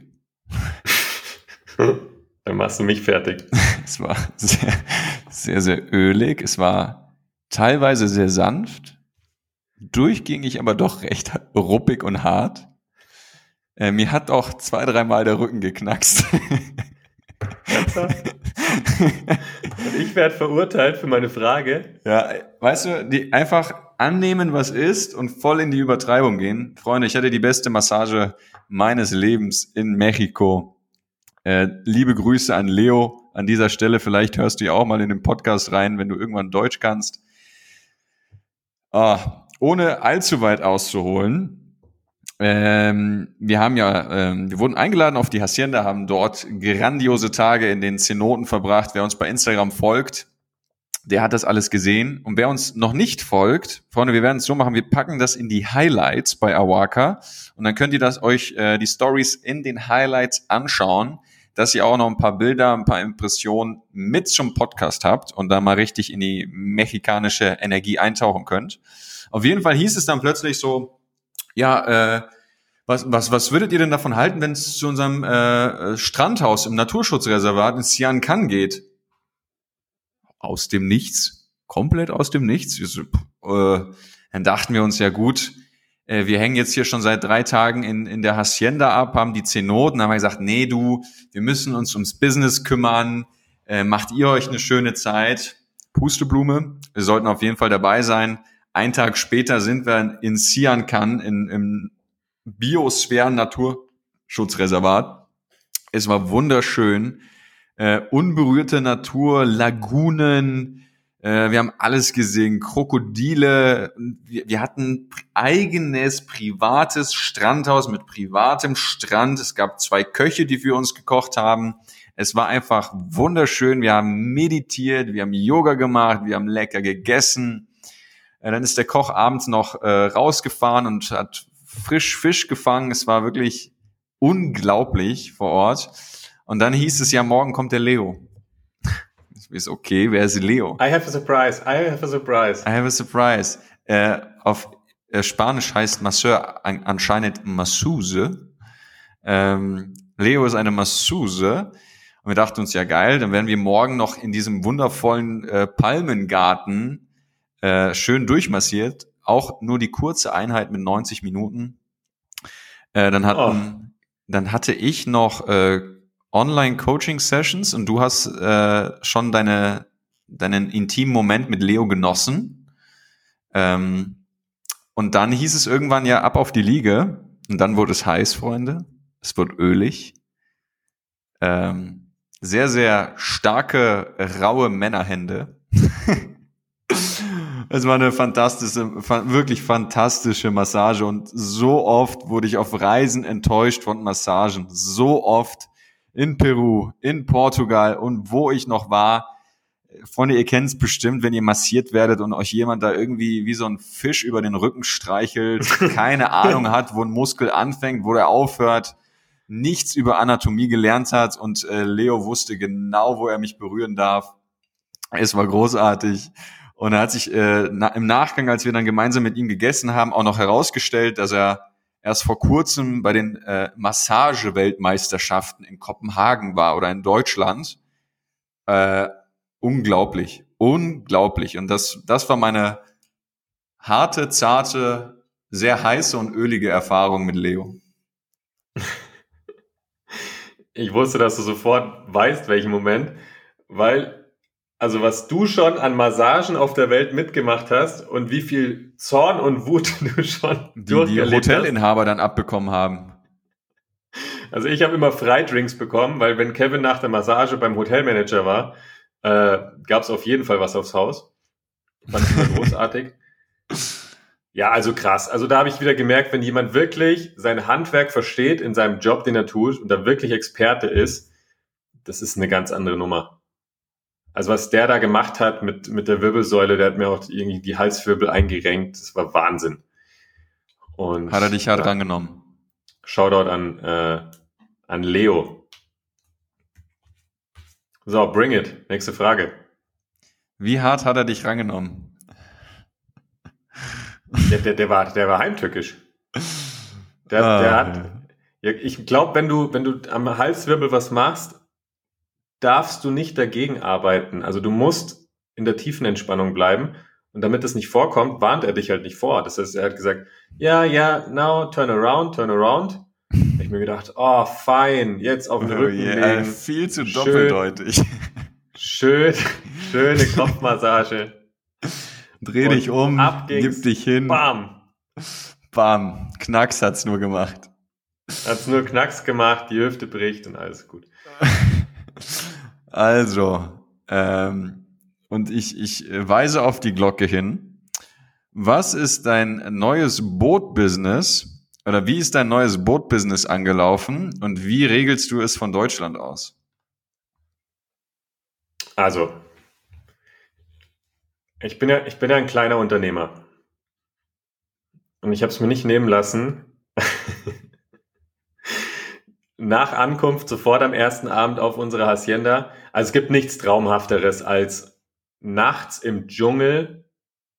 Dann machst du mich fertig. Es war sehr, sehr, sehr ölig. Es war teilweise sehr sanft, durchgängig aber doch recht ruppig und hart. Äh, mir hat auch zwei, dreimal der Rücken geknackst. Und ich werde verurteilt für meine Frage. Ja, weißt du, die einfach annehmen, was ist und voll in die Übertreibung gehen. Freunde, ich hatte die beste Massage meines Lebens in Mexiko. Äh, liebe Grüße an Leo an dieser Stelle. Vielleicht hörst du ja auch mal in den Podcast rein, wenn du irgendwann Deutsch kannst. Ah, ohne allzu weit auszuholen. Ähm, wir haben ja, ähm, wir wurden eingeladen auf die Hacienda, haben dort grandiose Tage in den Zenoten verbracht. Wer uns bei Instagram folgt, der hat das alles gesehen. Und wer uns noch nicht folgt, Freunde, wir werden es so machen, wir packen das in die Highlights bei Awaka und dann könnt ihr das euch, äh, die Stories in den Highlights anschauen, dass ihr auch noch ein paar Bilder, ein paar Impressionen mit zum Podcast habt und da mal richtig in die mexikanische Energie eintauchen könnt. Auf jeden Fall hieß es dann plötzlich so, ja, äh, was, was, was würdet ihr denn davon halten, wenn es zu unserem äh, Strandhaus im Naturschutzreservat in Sian Can geht? Aus dem Nichts, komplett aus dem Nichts. Wir so, äh, dann dachten wir uns ja gut, äh, wir hängen jetzt hier schon seit drei Tagen in, in der Hacienda ab, haben die Zenoten, haben wir gesagt, nee du, wir müssen uns ums Business kümmern, äh, macht ihr euch eine schöne Zeit. Pusteblume, wir sollten auf jeden Fall dabei sein. Einen Tag später sind wir in Sian Khan in, im Biosphären-Naturschutzreservat. Es war wunderschön. Äh, unberührte Natur, Lagunen, äh, wir haben alles gesehen, Krokodile. Wir, wir hatten eigenes privates Strandhaus mit privatem Strand. Es gab zwei Köche, die für uns gekocht haben. Es war einfach wunderschön. Wir haben meditiert, wir haben Yoga gemacht, wir haben lecker gegessen. Äh, dann ist der Koch abends noch äh, rausgefahren und hat frisch Fisch gefangen. Es war wirklich unglaublich vor Ort. Und dann hieß es ja, morgen kommt der Leo. Ich weiß, okay, wer ist Leo? I have a surprise, I have a surprise. I have a surprise. Äh, auf äh, Spanisch heißt Masseur an, anscheinend Masseuse. Ähm, Leo ist eine Masseuse. Und wir dachten uns, ja geil, dann werden wir morgen noch in diesem wundervollen äh, Palmengarten äh, schön durchmassiert. Auch nur die kurze Einheit mit neunzig Minuten. Äh, dann hatten, oh. dann hatte ich noch äh, Online-Coaching-Sessions und du hast äh, schon deine, deinen intimen Moment mit Leo genossen. Ähm, und dann hieß es irgendwann ja ab auf die Liege und dann wurde es heiß, Freunde. Es wurde ölig. Ähm, sehr, sehr starke, raue Männerhände. Es war eine fantastische, wirklich fantastische Massage und so oft wurde ich auf Reisen enttäuscht von Massagen. So oft. In Peru, in Portugal und wo ich noch war. Freunde, ihr kennt es bestimmt, wenn ihr massiert werdet und euch jemand da irgendwie wie so ein Fisch über den Rücken streichelt, keine Ahnung hat, wo ein Muskel anfängt, wo der aufhört, nichts über Anatomie gelernt hat und äh, Leo wusste genau, wo er mich berühren darf. Es war großartig. Und er hat sich äh, na, im Nachgang, als wir dann gemeinsam mit ihm gegessen haben, auch noch herausgestellt, dass er erst vor kurzem bei den äh, Massage-Weltmeisterschaften in Kopenhagen war oder in Deutschland. Äh, unglaublich, unglaublich. Und das, das war meine harte, zarte, sehr heiße und ölige Erfahrung mit Leo. Ich wusste, dass du sofort weißt, welchen Moment, weil also was du schon an Massagen auf der Welt mitgemacht hast und wie viel Zorn und Wut du schon die, die Hotelinhaber dann abbekommen haben. Also ich habe immer Freidrinks bekommen, weil wenn Kevin nach der Massage beim Hotelmanager war, äh, gab es auf jeden Fall was aufs Haus. Fand ich immer großartig. Ja, also krass. Also da habe ich wieder gemerkt, wenn jemand wirklich sein Handwerk versteht in seinem Job, den er tut und da wirklich Experte ist, das ist eine ganz andere Nummer. Also was der da gemacht hat mit, mit der Wirbelsäule, der hat mir auch irgendwie die Halswirbel eingerenkt. Das war Wahnsinn. Und hat er dich hart ja, rangenommen? Shoutout an, äh, an Leo. So, bring it. Nächste Frage. Wie hart hat er dich rangenommen? Der, der, der, war, der war heimtückisch. Der, ah, der hat, ja, ich glaube, wenn du, wenn du am Halswirbel was machst, darfst du nicht dagegen arbeiten. Also du musst in der tiefen Entspannung bleiben. Und damit das nicht vorkommt, warnt er dich halt nicht vor. Das heißt, er hat gesagt, ja, ja, now, turn around, turn around. Da hab ich mir gedacht, oh, fein, jetzt auf den oh, Rücken yeah, legen. Viel zu doppeldeutig. Schön, schöne Kopfmassage. Dreh dich um, gib dich hin. Bam. Bam. Knacks hat's nur gemacht. Hat's nur Knacks gemacht, die Hüfte bricht und alles gut. Also, ähm, und ich, ich weise auf die Glocke hin. Was ist dein neues Boot-Business oder wie ist dein neues Boot-Business angelaufen und wie regelst du es von Deutschland aus? Also, ich bin ja, ich bin ja ein kleiner Unternehmer und ich habe es mir nicht nehmen lassen, nach Ankunft sofort am ersten Abend auf unserer Hacienda. Also es gibt nichts Traumhafteres, als nachts im Dschungel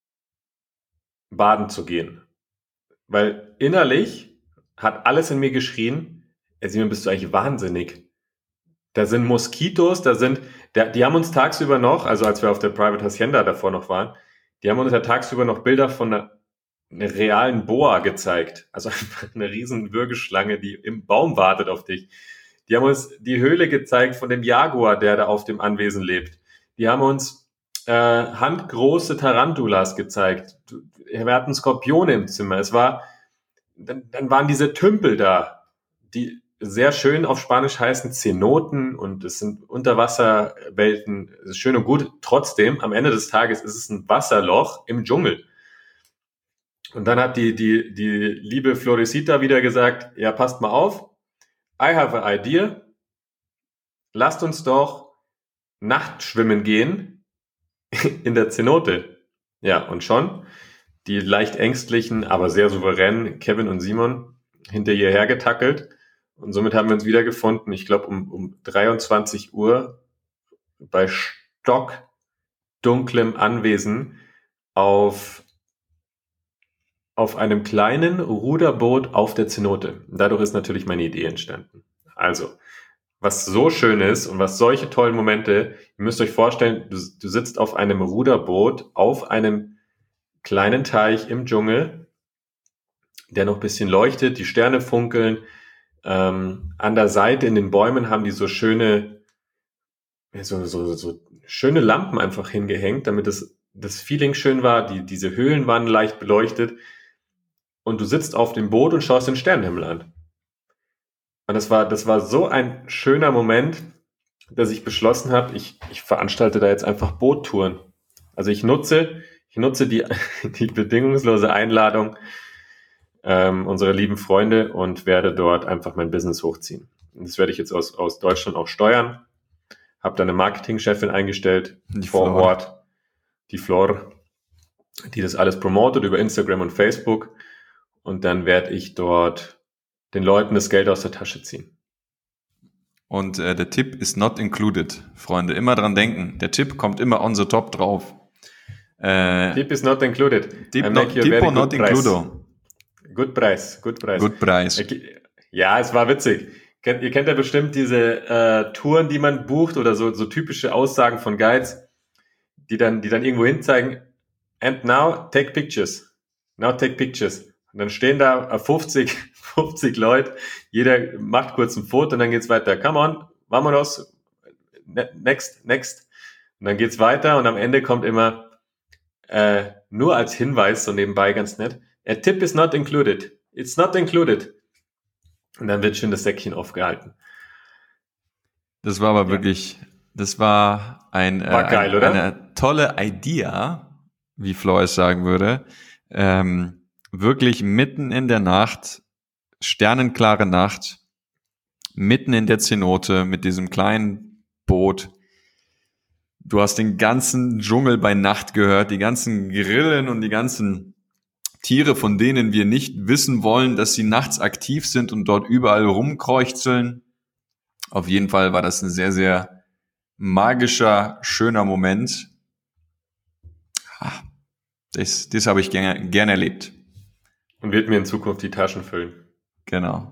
baden zu gehen. Weil innerlich hat alles in mir geschrien, ey Simon, bist du eigentlich wahnsinnig? Da sind Moskitos, da sind, der, die haben uns tagsüber noch, also als wir auf der Private Hacienda davor noch waren, die haben uns ja tagsüber noch Bilder von einer, einer realen Boa gezeigt. Also einfach eine riesen Würgeschlange, die im Baum wartet auf dich. Die haben uns die Höhle gezeigt von dem Jaguar, der da auf dem Anwesen lebt. Die haben uns äh, handgroße Tarantulas gezeigt. wir hatten Skorpione im Zimmer. Es war, dann, dann waren diese Tümpel da, die sehr schön auf Spanisch heißen Zenoten und es sind Unterwasserwelten, es ist schön und gut. Trotzdem, am Ende des Tages ist es ein Wasserloch im Dschungel. Und dann hat die, die, die liebe Florecita wieder gesagt, ja, passt mal auf, I have an idea, lasst uns doch Nachtschwimmen gehen in der Zenote. Ja, und schon die leicht ängstlichen, aber sehr souveränen Kevin und Simon hinter ihr hergetackelt. Und somit haben wir uns wiedergefunden, ich glaube um, um dreiundzwanzig Uhr bei stockdunklem Anwesen auf, auf einem kleinen Ruderboot auf der Zenote. Dadurch ist natürlich meine Idee entstanden. Also, was so schön ist und was solche tollen Momente, ihr müsst euch vorstellen, du, du sitzt auf einem Ruderboot auf einem kleinen Teich im Dschungel, der noch ein bisschen leuchtet, die Sterne funkeln. Ähm, an der Seite in den Bäumen haben die so schöne, so, so, so schöne Lampen einfach hingehängt, damit das, das Feeling schön war. Die, diese Höhlen waren leicht beleuchtet. Und du sitzt auf dem Boot und schaust den Sternenhimmel an. Und das war, das war so ein schöner Moment, dass ich beschlossen habe, ich, ich veranstalte da jetzt einfach Boottouren. Also ich nutze, ich nutze die, die bedingungslose Einladung ähm, unserer lieben Freunde und werde dort einfach mein Business hochziehen. Und das werde ich jetzt aus, aus Deutschland auch steuern. Habe da eine Marketingchefin eingestellt Die vor Flor. Ort, die Flor, die das alles promotet über Instagram und Facebook. Und dann werde ich dort den Leuten das Geld aus der Tasche ziehen. Und äh, der Tipp ist not included, Freunde. Immer dran denken. Der Tipp kommt immer on the top drauf. Äh, Tip is not included. Tip I not, make you a tip very or not good price. includo. Good Preis, good Preis. Good Preis. Ja, es war witzig. Kennt, ihr kennt ja bestimmt diese äh, Touren, die man bucht oder so, so typische Aussagen von Guides, die dann, die dann irgendwo hin zeigen. And now take pictures. Now take pictures. Und dann stehen da fünfzig, fünfzig Leute, jeder macht kurz ein Foto und dann geht's weiter. Come on, vámonos, next, next. Und dann geht's weiter und am Ende kommt immer äh, nur als Hinweis, so nebenbei ganz nett, a tip is not included. It's not included. Und dann wird schön das Säckchen aufgehalten. Das war aber Ja. wirklich, das war ein, War äh, geil, ein, oder? eine tolle Idea, wie Flo es sagen würde. Ähm, wirklich mitten in der Nacht, sternenklare Nacht, mitten in der Zenote mit diesem kleinen Boot. Du hast den ganzen Dschungel bei Nacht gehört, die ganzen Grillen und die ganzen Tiere, von denen wir nicht wissen wollen, dass sie nachts aktiv sind und dort überall rumkreuchzeln. Auf jeden Fall war das ein sehr, sehr magischer, schöner Moment. Das, das habe ich gerne, gerne erlebt. Und wird mir in Zukunft die Taschen füllen. Genau.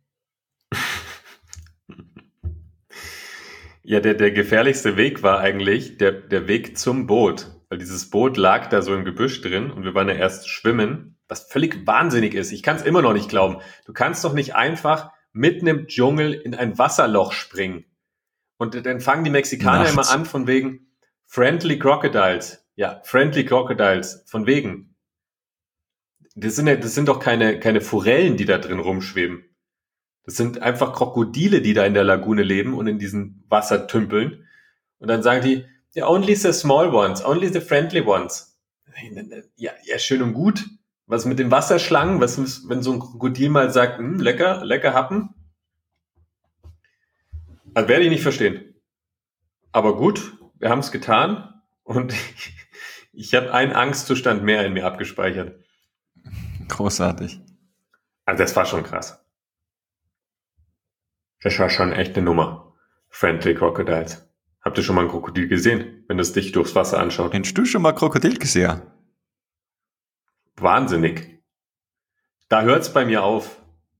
Ja, der, der gefährlichste Weg war eigentlich der, der Weg zum Boot. Weil dieses Boot lag da so im Gebüsch drin und wir waren ja erst schwimmen, was völlig wahnsinnig ist. Ich kann es immer noch nicht glauben. Du kannst doch nicht einfach mitten im Dschungel in ein Wasserloch springen. Und dann fangen die Mexikaner Nachts. immer an von wegen Friendly Crocodiles. Ja, Friendly Crocodiles. Von wegen. Das sind, ja, das sind doch keine, keine Forellen, die da drin rumschweben. Das sind einfach Krokodile, die da in der Lagune leben und in diesen Wassertümpeln. Und dann sagen die, yeah, only the small ones, only the friendly ones. Ja, ja, schön und gut. Was mit den Wasserschlangen? Was ist, wenn so ein Krokodil mal sagt, hm, lecker, lecker happen? Also werde ich nicht verstehen. Aber gut, wir haben es getan und ich habe einen Angstzustand mehr in mir abgespeichert. Großartig. Also das war schon krass. Das war schon echt eine Nummer. Friendly Crocodiles. Habt ihr schon mal ein Krokodil gesehen, wenn es dich durchs Wasser anschaut? Hast du schon mal Krokodil gesehen? Wahnsinnig. Da hört's bei mir auf.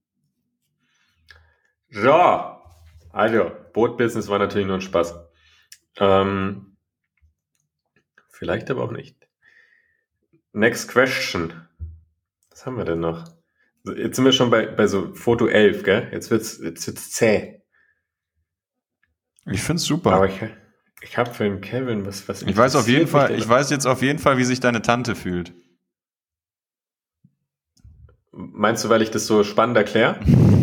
So, also, Bootbusiness war natürlich nur ein Spaß. Ähm, vielleicht aber auch nicht. Next question. Was haben wir denn noch? Jetzt sind wir schon bei, bei so Foto elf, gell? Jetzt wird's, jetzt wird's zäh. Ich find's super. Aber ich, ich habe für den Kevin was, was ich weiß auf jeden interessiert mich Fall, denn? ich weiß jetzt auf jeden Fall, wie sich deine Tante fühlt. Meinst du, weil ich das so spannend erkläre?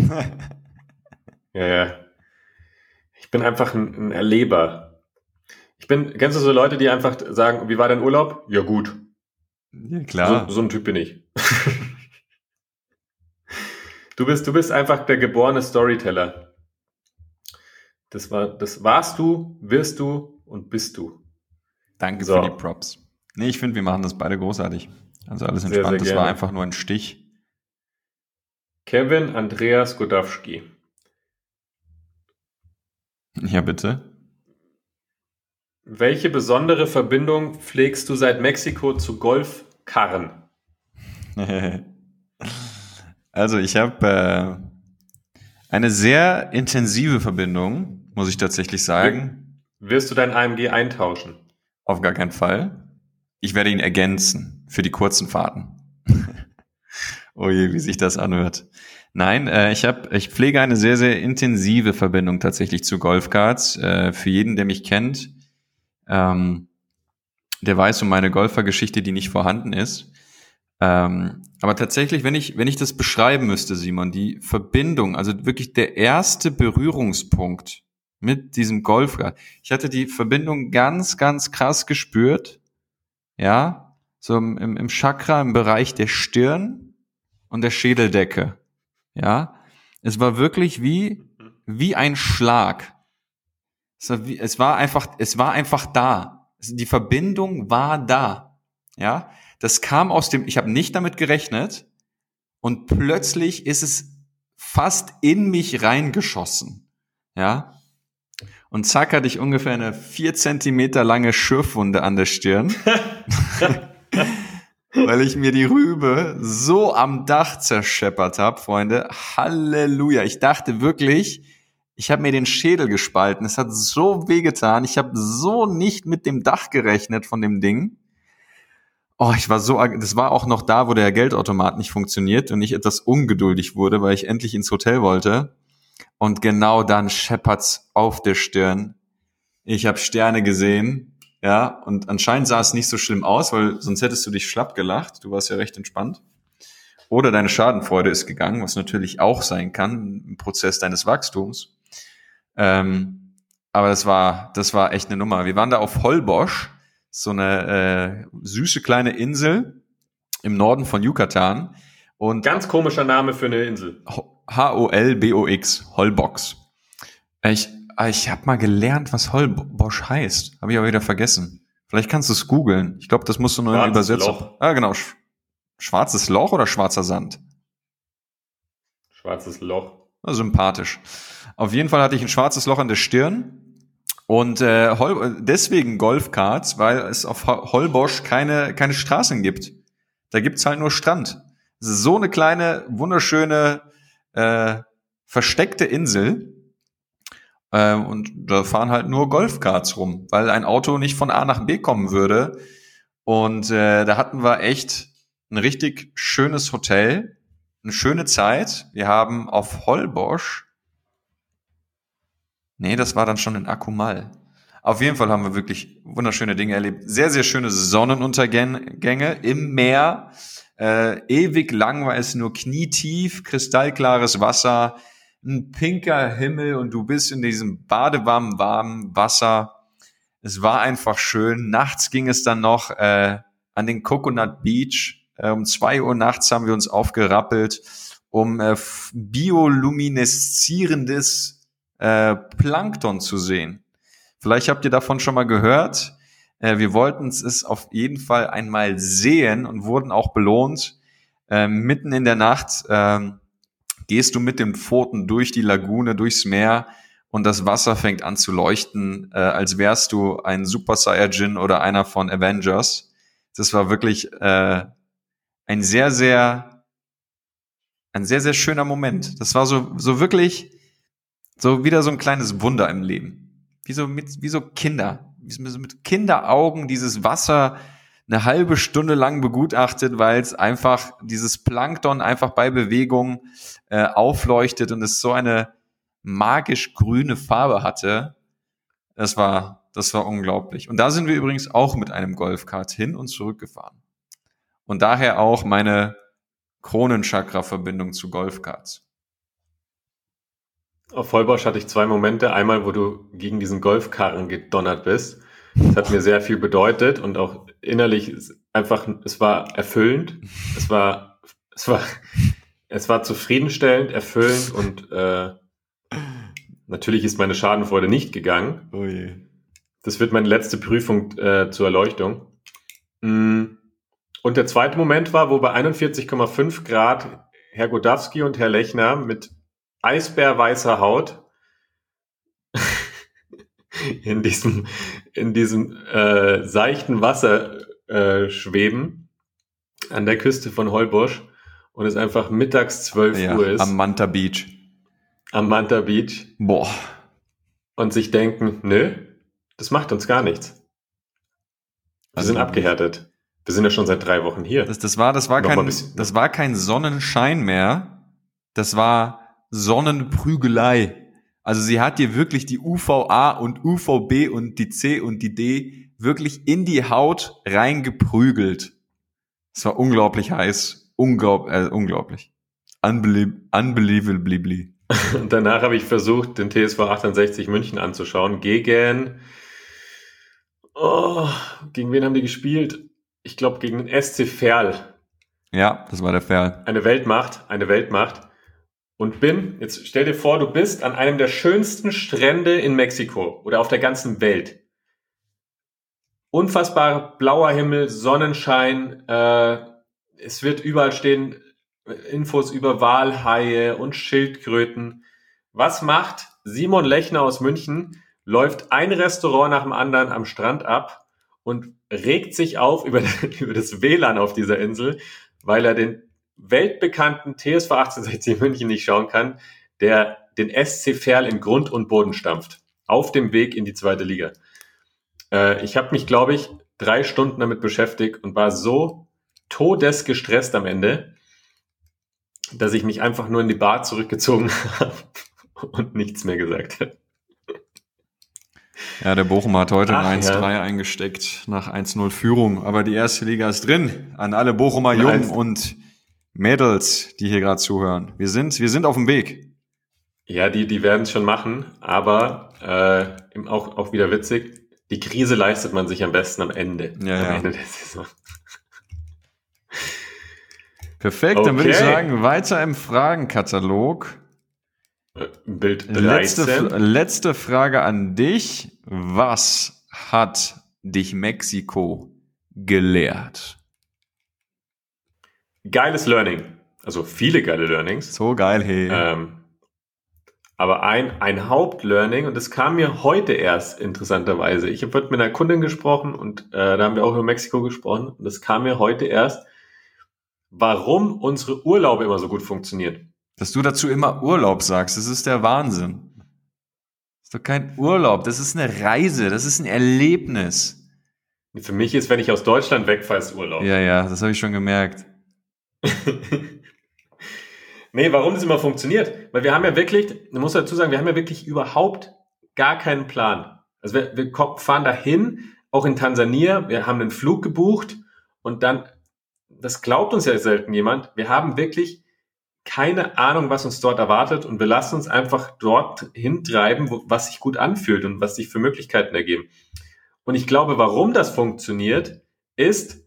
Ja, ja. Ich bin einfach ein, ein Erleber. Ich bin, kennst du so Leute, die einfach sagen, wie war dein Urlaub? Ja, gut. Ja, So, klar. so ein Typ bin ich. Du bist, du bist einfach der geborene Storyteller. Das war, das warst du, wirst du und bist du. Danke für die So, Props. Nee, ich finde, wir machen das beide großartig. Also alles sehr, sehr entspannt. Das war gerne. einfach nur ein Stich. Kevin Andreas Godowski. Ja, bitte. Welche besondere Verbindung pflegst du seit Mexiko zu Golfkarren? Also ich habe äh, eine sehr intensive Verbindung, muss ich tatsächlich Wir, sagen. wirst du dein A M G eintauschen? Auf gar keinen Fall. Ich werde ihn ergänzen für die kurzen Fahrten. Oh je, wie sich das anhört. Nein, äh, ich habe, ich pflege eine sehr, sehr intensive Verbindung tatsächlich zu Golfkarts. Äh, für jeden, der mich kennt, ähm, der weiß um meine Golfergeschichte, die nicht vorhanden ist. Ähm, aber tatsächlich, wenn ich, wenn ich das beschreiben müsste, Simon, die Verbindung, also wirklich der erste Berührungspunkt mit diesem Golfkart. Ich hatte die Verbindung ganz, ganz krass gespürt, ja, so im, im, im Chakra, im Bereich der Stirn und der Schädeldecke, ja. Es war wirklich wie, wie ein Schlag. Es war, wie, es war einfach, es war einfach da. Die Verbindung war da, ja. Das kam aus dem, ich habe nicht damit gerechnet und plötzlich ist es fast in mich reingeschossen, ja. Und zack hatte ich ungefähr eine vier Zentimeter lange Schürfwunde an der Stirn, weil ich mir die Rübe so am Dach zerscheppert habe, Freunde. Halleluja. Ich dachte wirklich, ich habe mir den Schädel gespalten. Es hat so wehgetan. Ich habe so nicht mit dem Dach gerechnet von dem Ding. Oh, ich war so, das war auch noch da, wo der Geldautomat nicht funktioniert und ich etwas ungeduldig wurde, weil ich endlich ins Hotel wollte. Und genau dann scheppert's auf der Stirn. Ich habe Sterne gesehen, ja, und anscheinend sah es nicht so schlimm aus, weil sonst hättest du dich schlapp gelacht. Du warst ja recht entspannt. Oder deine Schadenfreude ist gegangen, was natürlich auch sein kann im Prozess deines Wachstums. Ähm, aber das war, das war echt eine Nummer. Wir waren da auf Holbox, so eine äh, süße kleine Insel im Norden von Yucatan. Und Ganz komischer Name für eine Insel. H O L B O X, Holbox. Ich, ich habe mal gelernt, was Holbox heißt. Habe ich aber wieder vergessen. Vielleicht kannst du es googeln. Ich glaube, das musst du nur in Schwarzes Übersetzung. Loch. Ah, genau. Sch- Schwarzes Loch oder schwarzer Sand? Schwarzes Loch. Ah, sympathisch. Auf jeden Fall hatte ich ein schwarzes Loch an der Stirn. Und äh, Hol- deswegen Golfkarts, weil es auf Ho- Holbox keine, keine Straßen gibt. Da gibt's halt nur Strand. Es ist so eine kleine, wunderschöne, äh, versteckte Insel. Äh, und da fahren halt nur Golfkarts rum, weil ein Auto nicht von A nach B kommen würde. Und äh, da hatten wir echt ein richtig schönes Hotel, eine schöne Zeit. Wir haben auf Holbox, nee, das war dann schon in Akumal. Auf jeden Fall haben wir wirklich wunderschöne Dinge erlebt. Sehr, sehr schöne Sonnenuntergänge im Meer. Äh, ewig lang war es nur knietief, kristallklares Wasser, ein pinker Himmel und du bist in diesem badewarmen, warmen Wasser. Es war einfach schön. Nachts ging es dann noch äh, an den Coconut Beach. Äh, um zwei Uhr nachts haben wir uns aufgerappelt, um äh, biolumineszierendes äh, Plankton zu sehen. Vielleicht habt ihr davon schon mal gehört. Äh, wir wollten es auf jeden Fall einmal sehen und wurden auch belohnt. Äh, mitten in der Nacht äh, gehst du mit den Pfoten durch die Lagune, durchs Meer und das Wasser fängt an zu leuchten, äh, als wärst du ein Super Saiyajin oder einer von Avengers. Das war wirklich äh, ein sehr, sehr, ein sehr, sehr schöner Moment. Das war so, so wirklich so wieder so ein kleines Wunder im Leben. Wie so, mit, wie so Kinder. Wie so mit Kinderaugen dieses Wasser eine halbe Stunde lang begutachtet, weil es einfach dieses Plankton einfach bei Bewegung äh, aufleuchtet und es so eine magisch grüne Farbe hatte. Das war, das war unglaublich. Und da sind wir übrigens auch mit einem Golfkart hin und zurück gefahren. Und daher auch meine Kronenchakra-Verbindung zu Golfkarts? Auf Vollbosch hatte ich zwei Momente. Einmal, wo du gegen diesen Golfkarren gedonnert bist. Das hat mir sehr viel bedeutet und auch innerlich einfach, es war erfüllend. Es war, es war, es war zufriedenstellend, erfüllend und äh, natürlich ist meine Schadenfreude nicht gegangen. Oh je. Das wird meine letzte Prüfung äh, zur Erleuchtung. Und der zweite Moment war, wo bei einundvierzig Komma fünf Grad Herr Godowski und Herr Lechner mit eisbärweißer Haut in diesem, in diesem äh, seichten Wasser äh, schweben an der Küste von Holbosch und es einfach mittags zwölf Ja, Uhr ist. am Manta Beach. Am Manta Beach. Boah. Und sich denken, nö, das macht uns gar nichts. Wir Also sind abgehärtet. Wir sind ja schon seit drei Wochen hier. Das, das war, das war Noch mal kein, ein bisschen- das war kein Sonnenschein mehr. Das war Sonnenprügelei. Also sie hat dir wirklich die U V A und U V B und die C und die D wirklich in die Haut reingeprügelt. Es war unglaublich heiß. Unglaub, äh, unglaublich. Unbelie- Unbelievably. Und danach habe ich versucht, den T S V achtundsechzig München anzuschauen. Gegen, oh, gegen wen haben die gespielt? Ich glaube, gegen den S C Verl. Ja, das war der Fall. Eine Weltmacht, eine Weltmacht. Und bin, jetzt stell dir vor, du bist an einem der schönsten Strände in Mexiko oder auf der ganzen Welt. Unfassbar blauer Himmel, Sonnenschein, äh, es wird überall stehen Infos über Walhaie und Schildkröten. Was macht Simon Lechner aus München? Läuft ein Restaurant nach dem anderen am Strand ab und regt sich auf über, über das W L A N auf dieser Insel, weil er den weltbekannten T S V achtzehnhundertsechzig München nicht schauen kann, der den S C Verl in Grund und Boden stampft. Auf dem Weg in die zweite Liga. Äh, ich habe mich, glaube ich, drei Stunden damit beschäftigt und war so todesgestresst am Ende, dass ich mich einfach nur in die Bar zurückgezogen habe und nichts mehr gesagt habe. Ja, der Bochum hat heute Ach, ein eins drei ja. eingesteckt nach eins null Führung. Aber die erste Liga ist drin. An alle Bochumer Na, Jungen eins- und Mädels, die hier gerade zuhören. Wir sind, wir sind auf dem Weg. Ja, die, die werden es schon machen, aber äh, eben auch, auch wieder witzig. Die Krise leistet man sich am besten am Ende. Ja, am ja. Ende der Saison. Perfekt, dann würde ich Okay. sagen, weiter im Fragenkatalog. Äh, Bild Letzte, dreizehn. letzte Frage an dich. Was hat dich Mexiko gelehrt? Geiles Learning. Also viele geile Learnings. So geil, hey. Ähm, aber ein, ein Hauptlearning, und das kam mir heute erst interessanterweise. Ich habe heute mit einer Kundin gesprochen und äh, da haben wir auch über Mexiko gesprochen. Und das kam mir heute erst, warum unsere Urlaube immer so gut funktionieren. Dass du dazu immer Urlaub sagst, das ist der Wahnsinn. Das ist doch kein Urlaub, das ist eine Reise, das ist ein Erlebnis. Für mich ist, wenn ich aus Deutschland wegfahre, ist Urlaub. Ja, ja, das habe ich schon gemerkt. Nee, warum das immer funktioniert? Weil wir haben ja wirklich, man muss dazu sagen, wir haben ja wirklich überhaupt gar keinen Plan. Also wir, wir ko- fahren dahin, auch in Tansania, wir haben einen Flug gebucht und dann, das glaubt uns ja selten jemand, wir haben wirklich keine Ahnung, was uns dort erwartet und wir lassen uns einfach dort hintreiben, wo, was sich gut anfühlt und was sich für Möglichkeiten ergeben. Und ich glaube, warum das funktioniert, ist,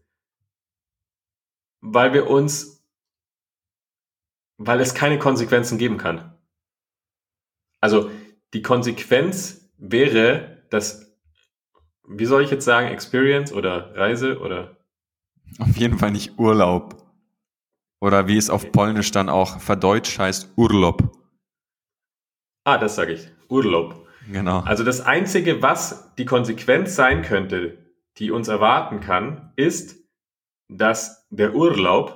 weil wir uns weil es keine Konsequenzen geben kann. Also die Konsequenz wäre, dass, wie soll ich jetzt sagen, Experience oder Reise oder Auf jeden Fall nicht Urlaub. Oder wie es auf Polnisch dann auch verdeutscht heißt, Urlaub. ah, das sage ich, Urlaub. Genau. Also das Einzige, was die Konsequenz sein könnte, die uns erwarten kann, ist, dass der Urlaub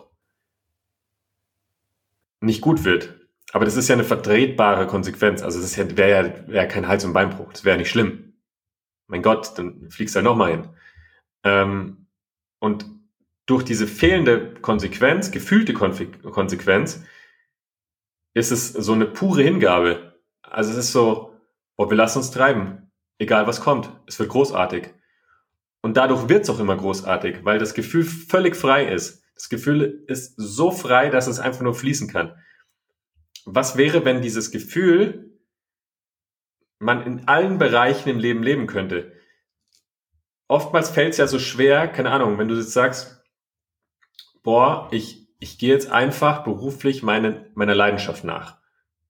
nicht gut wird. Aber das ist ja eine vertretbare Konsequenz. Also das ist ja- wäre ja, wär kein Hals- und Beinbruch. Das wäre nicht schlimm. Mein Gott, dann fliegst du halt nochmal hin. Ähm, und durch diese fehlende Konsequenz, gefühlte Konfi- Konsequenz, ist es so eine pure Hingabe. Also es ist so, boah, wir lassen uns treiben. Egal was kommt. Es wird großartig. Und dadurch wird es auch immer großartig, weil das Gefühl völlig frei ist. Das Gefühl ist so frei, dass es einfach nur fließen kann. Was wäre, wenn dieses Gefühl man in allen Bereichen im Leben leben könnte? Oftmals fällt es ja so schwer, keine Ahnung, wenn du jetzt sagst, boah, ich, ich gehe jetzt einfach beruflich meine, meiner Leidenschaft nach.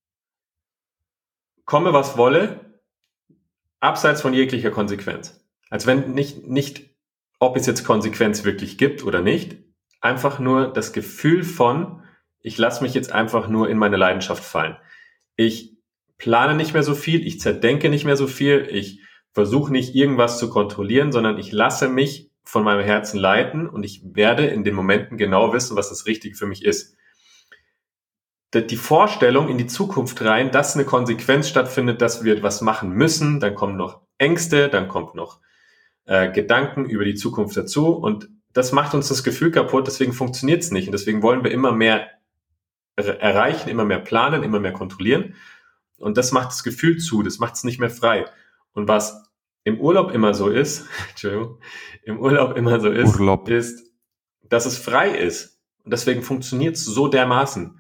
Komme, was wolle, abseits von jeglicher Konsequenz. Als wenn nicht, nicht, ob es jetzt Konsequenz wirklich gibt oder nicht, einfach nur das Gefühl von, ich lasse mich jetzt einfach nur in meine Leidenschaft fallen. Ich plane nicht mehr so viel, ich zerdenke nicht mehr so viel, ich versuche nicht irgendwas zu kontrollieren, sondern ich lasse mich von meinem Herzen leiten und ich werde in den Momenten genau wissen, was das Richtige für mich ist. Die Vorstellung in die Zukunft rein, dass eine Konsequenz stattfindet, dass wir was machen müssen, dann kommen noch Ängste, dann kommt noch äh, Gedanken über die Zukunft dazu und das macht uns das Gefühl kaputt, deswegen funktioniert es nicht und deswegen wollen wir immer mehr er- erreichen, immer mehr planen, immer mehr kontrollieren und das macht das Gefühl zu, das macht es nicht mehr frei. Und was im Urlaub immer so ist, Entschuldigung, im Urlaub immer so ist, Urlaub. ist, dass es frei ist und deswegen funktioniert es so dermaßen.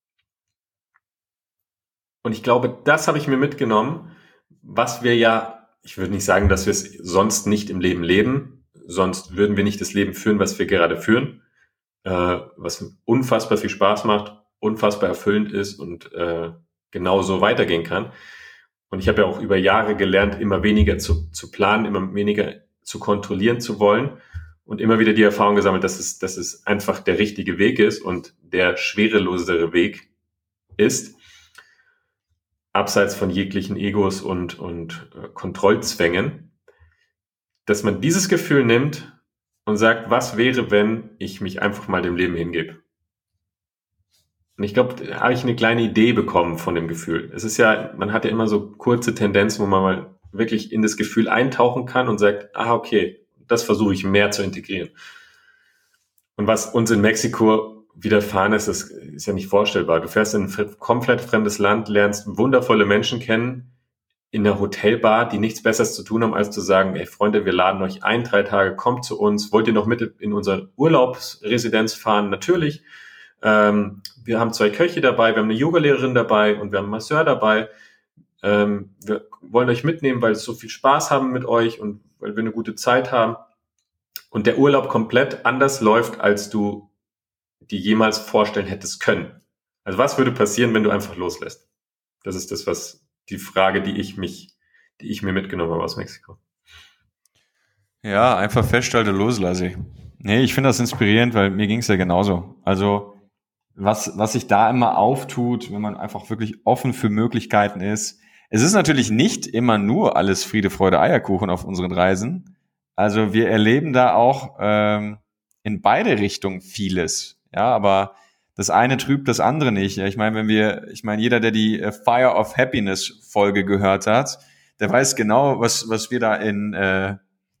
Und ich glaube, das habe ich mir mitgenommen, was wir ja, ich würde nicht sagen, dass wir es sonst nicht im Leben leben, sonst würden wir nicht das Leben führen, was wir gerade führen, äh, was unfassbar viel Spaß macht, unfassbar erfüllend ist und äh, genauso weitergehen kann. Und ich habe ja auch über Jahre gelernt, immer weniger zu, zu planen, immer weniger zu kontrollieren zu wollen und immer wieder die Erfahrung gesammelt, dass es, dass es einfach der richtige Weg ist und der schwerelosere Weg ist, abseits von jeglichen Egos und, und äh, Kontrollzwängen, dass man dieses Gefühl nimmt und sagt, was wäre, wenn ich mich einfach mal dem Leben hingebe? Und ich glaube, da habe ich eine kleine Idee bekommen von dem Gefühl. Es ist ja, man hat ja immer so kurze Tendenzen, wo man mal wirklich in das Gefühl eintauchen kann und sagt, ah, okay, das versuche ich mehr zu integrieren. Und was uns in Mexiko widerfahren ist, das ist ja nicht vorstellbar. Du fährst in ein komplett fremdes Land, lernst wundervolle Menschen kennen, in einer Hotelbar, die nichts Besseres zu tun haben, als zu sagen, ey Freunde, wir laden euch ein, drei Tage, kommt zu uns, wollt ihr noch mit in unsere Urlaubsresidenz fahren? Natürlich. Ähm, wir haben zwei Köche dabei, wir haben eine Yogalehrerin dabei und wir haben einen Masseur dabei. Ähm, wir wollen euch mitnehmen, weil es so viel Spaß haben mit euch und weil wir eine gute Zeit haben. Und der Urlaub komplett anders läuft, als du die jemals vorstellen hättest können. Also was würde passieren, wenn du einfach loslässt? Das ist das, was die Frage, die ich mich, die ich mir mitgenommen habe aus Mexiko. Ja, einfach festhalte, loslasse. Nee, ich finde das inspirierend, weil mir ging es ja genauso. Also was, was sich da immer auftut, wenn man einfach wirklich offen für Möglichkeiten ist. Es ist natürlich nicht immer nur alles Friede, Freude, Eierkuchen auf unseren Reisen. Also wir erleben da auch ähm, in beide Richtungen vieles. Ja, aber das eine trübt das andere nicht. Ja, ich meine, wenn wir, ich meine, jeder, der die äh, Fire of Happiness Folge gehört hat, der weiß genau, was, was wir da in, äh,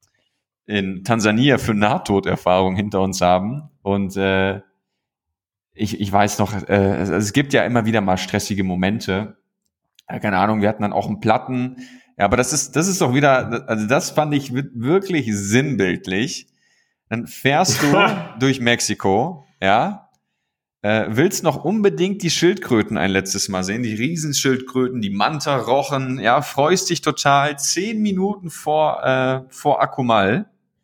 in Tansania für Nahtoderfahrungen hinter uns haben. Und äh, ich, ich weiß noch, äh, also es gibt ja immer wieder mal stressige Momente. Ja, keine Ahnung, wir hatten dann auch einen Platten. Ja, aber das ist, das ist doch wieder, also das fand ich wirklich sinnbildlich. Dann fährst du durch Mexiko, ja, äh, willst noch unbedingt die Schildkröten ein letztes Mal sehen, die Riesenschildkröten, die Manta-Rochen, ja, freust dich total. Zehn Minuten vor, äh, vor Akumal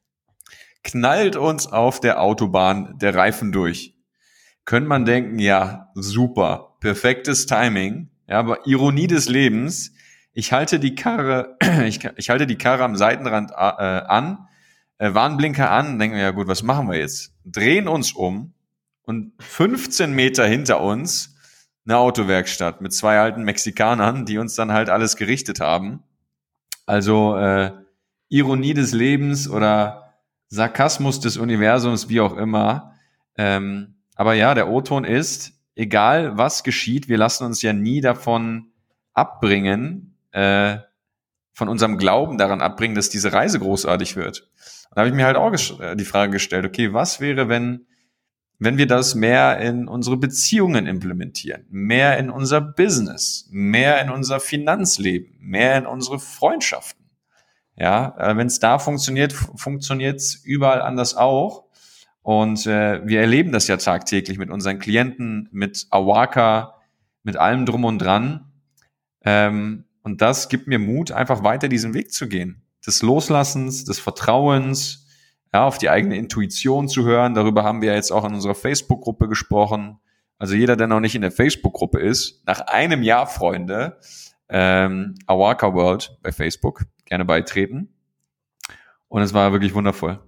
knallt uns auf der Autobahn der Reifen durch. Könnte man denken, ja, super, perfektes Timing, ja, aber Ironie des Lebens, ich halte die Karre, ich, ich halte die Karre am Seitenrand äh, an, äh, Warnblinker an, denken wir, ja gut, was machen wir jetzt? Drehen uns um und fünfzehn Meter hinter uns eine Autowerkstatt mit zwei alten Mexikanern, die uns dann halt alles gerichtet haben. Also äh, Ironie des Lebens oder Sarkasmus des Universums, wie auch immer. Ähm, aber ja, der O-Ton ist, egal was geschieht, wir lassen uns ja nie davon abbringen, äh, von unserem Glauben daran abbringen, dass diese Reise großartig wird. Und da habe ich mir halt auch die Frage gestellt, okay, was wäre, wenn wenn wir das mehr in unsere Beziehungen implementieren, mehr in unser Business, mehr in unser Finanzleben, mehr in unsere Freundschaften. Ja, wenn es da funktioniert, funktioniert es überall anders auch. Und äh, wir erleben das ja tagtäglich mit unseren Klienten, mit Awaka, mit allem drum und dran. Ähm, und das gibt mir Mut, einfach weiter diesen Weg zu gehen. Des Loslassens, des Vertrauens, ja, auf die eigene Intuition zu hören. Darüber haben wir jetzt auch in unserer Facebook-Gruppe gesprochen. Also jeder, der noch nicht in der Facebook-Gruppe ist, nach einem Jahr, Freunde, ähm, Awaka World bei Facebook, gerne beitreten. Und es war wirklich wundervoll.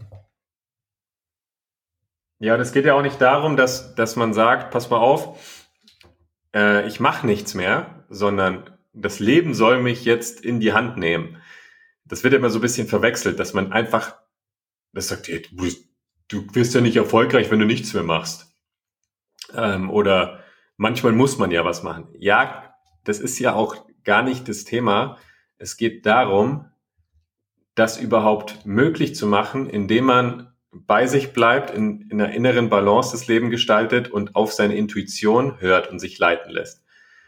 Ja, und es geht ja auch nicht darum, dass, dass man sagt, pass mal auf, äh, ich mache nichts mehr, sondern das Leben soll mich jetzt in die Hand nehmen. Das wird immer so ein bisschen verwechselt, dass man einfach, das sagt, hey, du, du wirst ja nicht erfolgreich, wenn du nichts mehr machst. Ähm, oder manchmal muss man ja was machen. Ja, das ist ja auch gar nicht das Thema. Es geht darum, das überhaupt möglich zu machen, indem man bei sich bleibt, in, in einer inneren Balance das Leben gestaltet und auf seine Intuition hört und sich leiten lässt.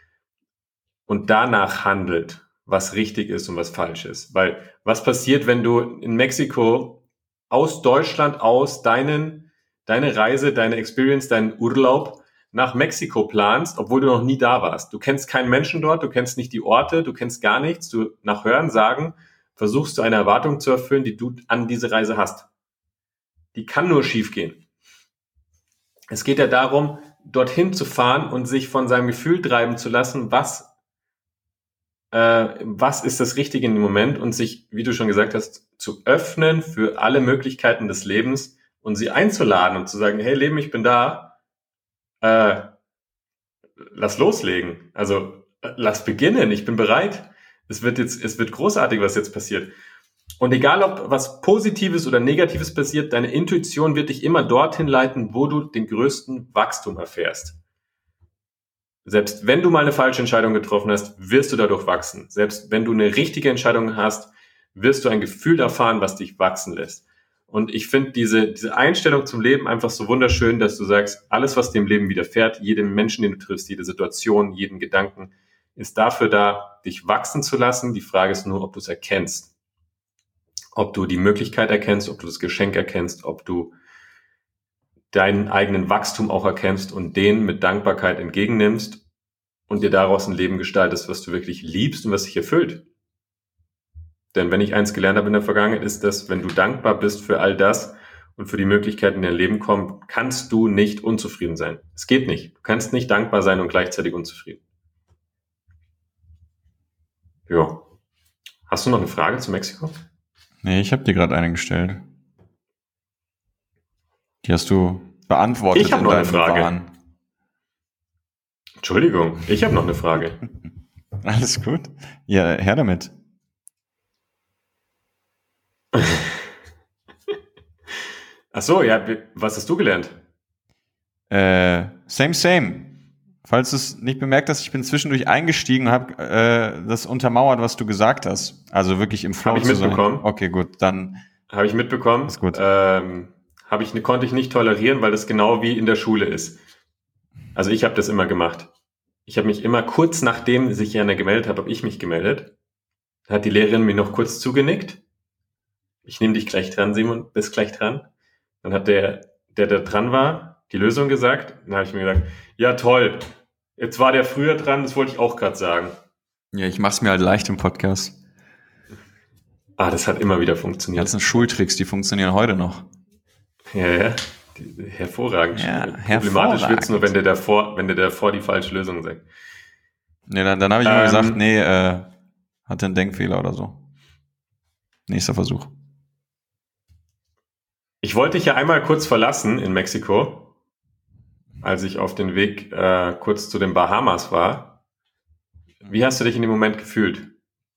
Und danach handelt, was richtig ist und was falsch ist. Weil was passiert, wenn du in Mexiko aus Deutschland aus deinen, deine Reise, deine Experience, deinen Urlaub nach Mexiko planst, obwohl du noch nie da warst? Du kennst keinen Menschen dort, du kennst nicht die Orte, du kennst gar nichts. Du nach Hören sagen versuchst du eine Erwartung zu erfüllen, die du an diese Reise hast. Die kann nur schief gehen. Es geht ja darum, dorthin zu fahren und sich von seinem Gefühl treiben zu lassen, was, äh, was ist das Richtige in dem Moment und sich, wie du schon gesagt hast, zu öffnen für alle Möglichkeiten des Lebens und sie einzuladen und zu sagen, hey Leben, ich bin da, äh, lass loslegen. Also äh, lass beginnen, ich bin bereit. Es wird jetzt, es wird großartig, was jetzt passiert. Und egal, ob was Positives oder Negatives passiert, deine Intuition wird dich immer dorthin leiten, wo du den größten Wachstum erfährst. Selbst wenn du mal eine falsche Entscheidung getroffen hast, wirst du dadurch wachsen. Selbst wenn du eine richtige Entscheidung hast, wirst du ein Gefühl erfahren, was dich wachsen lässt. Und ich finde diese, diese Einstellung zum Leben einfach so wunderschön, dass du sagst, alles, was dem Leben widerfährt, jedem Menschen, den du triffst, jede Situation, jeden Gedanken, ist dafür da, dich wachsen zu lassen. Die Frage ist nur, ob du es erkennst. Ob du die Möglichkeit erkennst, ob du das Geschenk erkennst, ob du deinen eigenen Wachstum auch erkennst und den mit Dankbarkeit entgegennimmst und dir daraus ein Leben gestaltest, was du wirklich liebst und was dich erfüllt. Denn wenn ich eins gelernt habe in der Vergangenheit, ist, dass wenn du dankbar bist für all das und für die Möglichkeiten, die in dein Leben kommen, kannst du nicht unzufrieden sein. Es geht nicht. Du kannst nicht dankbar sein und gleichzeitig unzufrieden. Ja. Hast du noch eine Frage zu Mexiko? Nee, ich habe dir gerade eine gestellt. Die hast du beantwortet. Ich habe noch eine Frage. Wahn. Entschuldigung, ich habe noch eine Frage. Alles gut. Ja, her damit. Ach so, ja, was hast du gelernt? Äh, same, same. Falls du es nicht bemerkt hast, ich bin zwischendurch eingestiegen und habe äh, das untermauert, was du gesagt hast. Also wirklich im Flow Habe ich zu sein. mitbekommen. Okay, gut, dann. Habe ich mitbekommen. Ist gut. Ähm, habe ich, konnte ich nicht tolerieren, weil das genau wie in der Schule ist. Also ich habe das immer gemacht. Ich habe mich immer kurz nachdem sich einer gemeldet hat, habe ich mich gemeldet. Hat die Lehrerin mir noch kurz zugenickt. Ich nehme dich gleich dran, Simon, bist gleich dran. Dann hat der, der da dran war, die Lösung gesagt. Dann habe ich mir gesagt, ja toll, jetzt war der früher dran, das wollte ich auch gerade sagen. Ja, ich mach's mir halt leicht im Podcast. Ah, das hat immer wieder Die funktioniert. ganzen Schultricks, die funktionieren heute noch. Ja, ja, die, hervorragend. Ja, Problematisch hervorragend. wird's nur, wenn der davor, wenn der davor die falsche Lösung sagt. Nee, dann, dann habe ich immer Ähm, gesagt, nee, äh, hatte einen Denkfehler oder so. Nächster Versuch. Ich wollte dich ja einmal kurz verlassen in Mexiko, als ich auf den Weg äh, kurz zu den Bahamas war. Wie hast du dich in dem Moment gefühlt?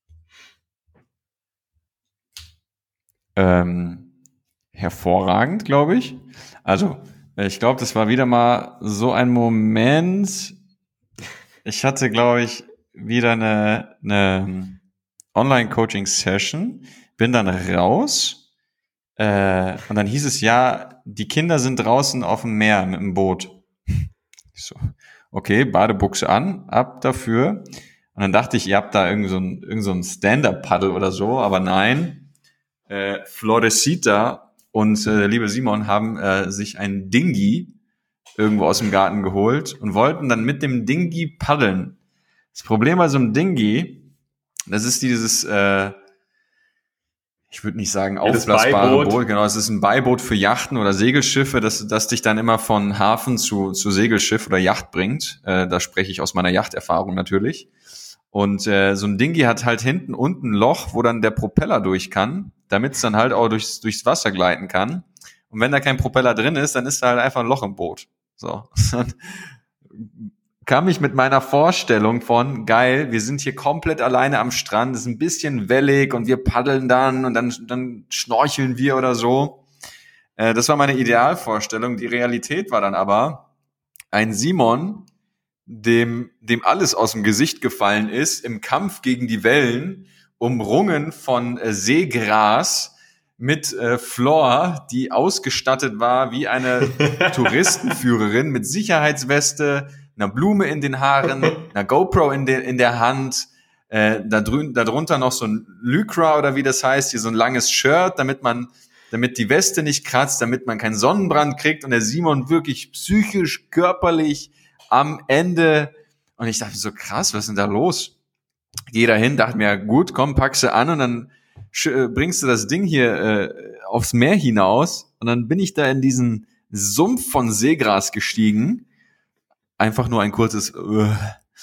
Ähm, hervorragend, glaube ich. Also, ich glaube, das war wieder mal so ein Moment. Ich hatte, glaube ich, wieder eine, eine Online-Coaching-Session, bin dann raus äh, und dann hieß es, ja, die Kinder sind draußen auf dem Meer mit dem Boot. Ich so, okay, Badebuchse an, ab dafür. Und dann dachte ich, ihr habt da irgend so ein, irgend so ein Stand-Up-Paddle oder so, aber nein. Äh, Florecita und äh, liebe Simon haben äh, sich ein Dinghy irgendwo aus dem Garten geholt und wollten dann mit dem Dinghy paddeln. Das Problem bei so einem Dinghy, das ist dieses, äh, ich würde nicht sagen aufblasbare Boot, genau, es ist ein Beiboot für Yachten oder Segelschiffe, das, das dich dann immer von Hafen zu, zu Segelschiff oder Yacht bringt. Äh, da spreche ich aus meiner Yachterfahrung natürlich. Und äh, so ein Dinghy hat halt hinten unten ein Loch, wo dann der Propeller durch kann, damit es dann halt auch durchs, durchs Wasser gleiten kann. Und wenn da kein Propeller drin ist, dann ist da halt einfach ein Loch im Boot. So. Dann kam ich mit meiner Vorstellung von, geil, wir sind hier komplett alleine am Strand, es ist ein bisschen wellig und wir paddeln dann und dann, dann schnorcheln wir oder so. Äh, das war meine Idealvorstellung. Die Realität war dann aber ein Simon, dem, dem alles aus dem Gesicht gefallen ist, im Kampf gegen die Wellen, umrungen von äh, Seegras, mit äh, Flor, die ausgestattet war wie eine Touristenführerin mit Sicherheitsweste, einer Blume in den Haaren, einer GoPro in, de, in der Hand, äh, da drü- darunter noch so ein Lycra oder wie das heißt, hier so ein langes Shirt, damit man, damit die Weste nicht kratzt, damit man keinen Sonnenbrand kriegt und der Simon wirklich psychisch, körperlich am Ende. Und ich dachte so, krass, was ist denn da los? Geh da hin, dachte mir, gut, komm, pack sie an und dann bringst du das Ding hier äh, aufs Meer hinaus und dann bin ich da in diesen Sumpf von Seegras gestiegen, einfach nur ein kurzes uh,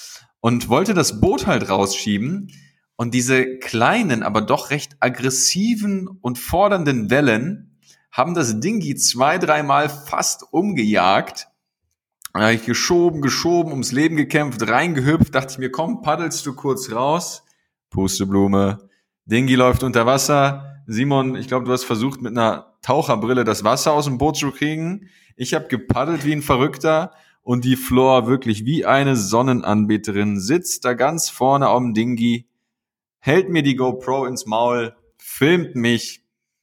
und wollte das Boot halt rausschieben und diese kleinen, aber doch recht aggressiven und fordernden Wellen haben das Dinghy zwei, dreimal fast umgejagt. Dann habe ich geschoben, geschoben, ums Leben gekämpft, reingehüpft, dachte ich mir, komm, paddelst du kurz raus, Pusteblume. Dinghy läuft unter Wasser. Simon, ich glaube, du hast versucht, mit einer Taucherbrille das Wasser aus dem Boot zu kriegen. Ich habe gepaddelt wie ein Verrückter und die Flor wirklich wie eine Sonnenanbeterin sitzt da ganz vorne am Dinghy, hält mir die GoPro ins Maul, filmt mich,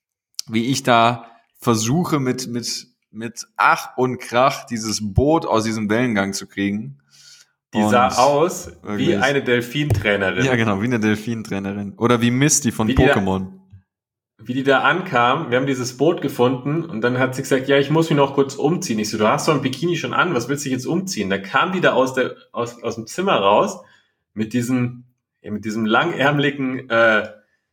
wie ich da versuche mit mit mit Ach und Krach dieses Boot aus diesem Wellengang zu kriegen. Die sah aus wirklich wie eine Delfintrainerin. Ja, genau, wie eine Delfintrainerin. Oder wie Misty von wie Pokémon. Die da, wie die da ankam, wir haben dieses Boot gefunden und dann hat sie gesagt, ja, ich muss mich noch kurz umziehen. Ich so, du hast doch ein Bikini schon an, was willst du dich jetzt umziehen? Da kam die da aus, der, aus, aus dem Zimmer raus mit diesem, ja, mit diesem langärmeligen äh,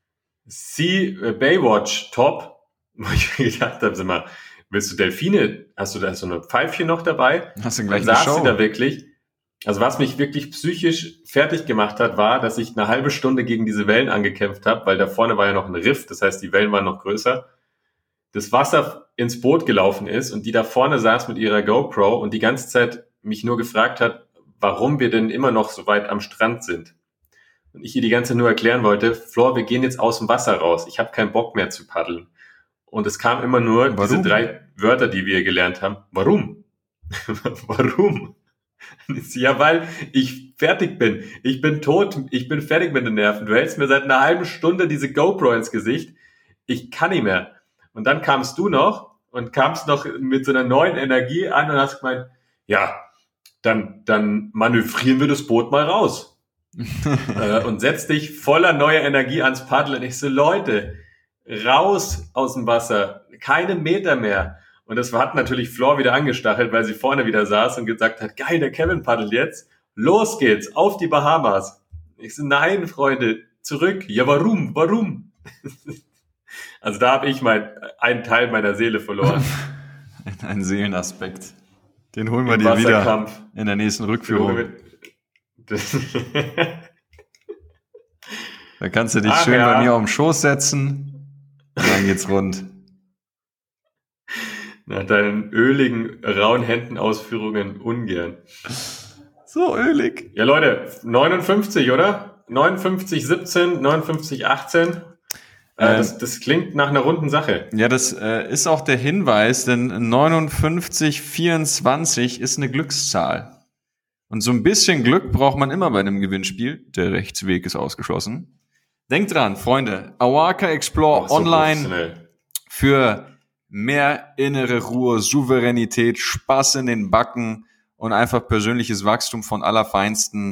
Sea Baywatch Top, wo ich mir gedacht habe, sag mal, willst du Delfine? Hast du da so eine Pfeifchen noch dabei? Hast du gleich dann eine saß Show? Sie da wirklich. Also was mich wirklich psychisch fertig gemacht hat, war, dass ich eine halbe Stunde gegen diese Wellen angekämpft habe, weil da vorne war ja noch ein Riff, das heißt, die Wellen waren noch größer. Das Wasser ins Boot gelaufen ist und die da vorne saß mit ihrer GoPro und die ganze Zeit mich nur gefragt hat, warum wir denn immer noch so weit am Strand sind. Und ich ihr die ganze Zeit nur erklären wollte, Flor, wir gehen jetzt aus dem Wasser raus. Ich habe keinen Bock mehr zu paddeln. Und es kam immer nur Warum? Diese drei Wörter, die wir gelernt haben. Warum? Warum? Ja, weil ich fertig bin. Ich bin tot. Ich bin fertig mit den Nerven. Du hältst mir seit einer halben Stunde diese GoPro ins Gesicht. Ich kann nicht mehr. Und dann kamst du noch und kamst noch mit so einer neuen Energie an und hast gemeint, ja, dann, dann manövrieren wir das Boot mal raus. äh, und setz dich voller neuer Energie ans Paddel. Und ich so, Leute, raus aus dem Wasser. Keine Meter mehr. Und das hat natürlich Flor wieder angestachelt, weil sie vorne wieder saß und gesagt hat, geil, der Kevin paddelt jetzt. Los geht's, auf die Bahamas. Ich so, nein, Freunde, zurück. Ja, warum? Warum? Also da habe ich mein, einen Teil meiner Seele verloren. Ein Seelenaspekt. Den holen wir dir wieder in der nächsten Rückführung. Da kannst du dich Ach, schön ja. bei mir auf den Schoß setzen und dann geht's rund. Nach deinen öligen, rauen Händenausführungen ungern. So ölig. Ja, Leute, neunundfünfzig, oder? neunundfünfzig siebzehn, neunundfünfzig achtzehn. Äh, das, das klingt nach einer runden Sache. Ja, das äh, ist auch der Hinweis, denn neunundfünfzig vierundzwanzig ist eine Glückszahl. Und so ein bisschen Glück braucht man immer bei einem Gewinnspiel. Der Rechtsweg ist ausgeschlossen. Denkt dran, Freunde, Awaka Explore so online für mehr innere Ruhe, Souveränität, Spaß in den Backen und einfach persönliches Wachstum von allerfeinsten.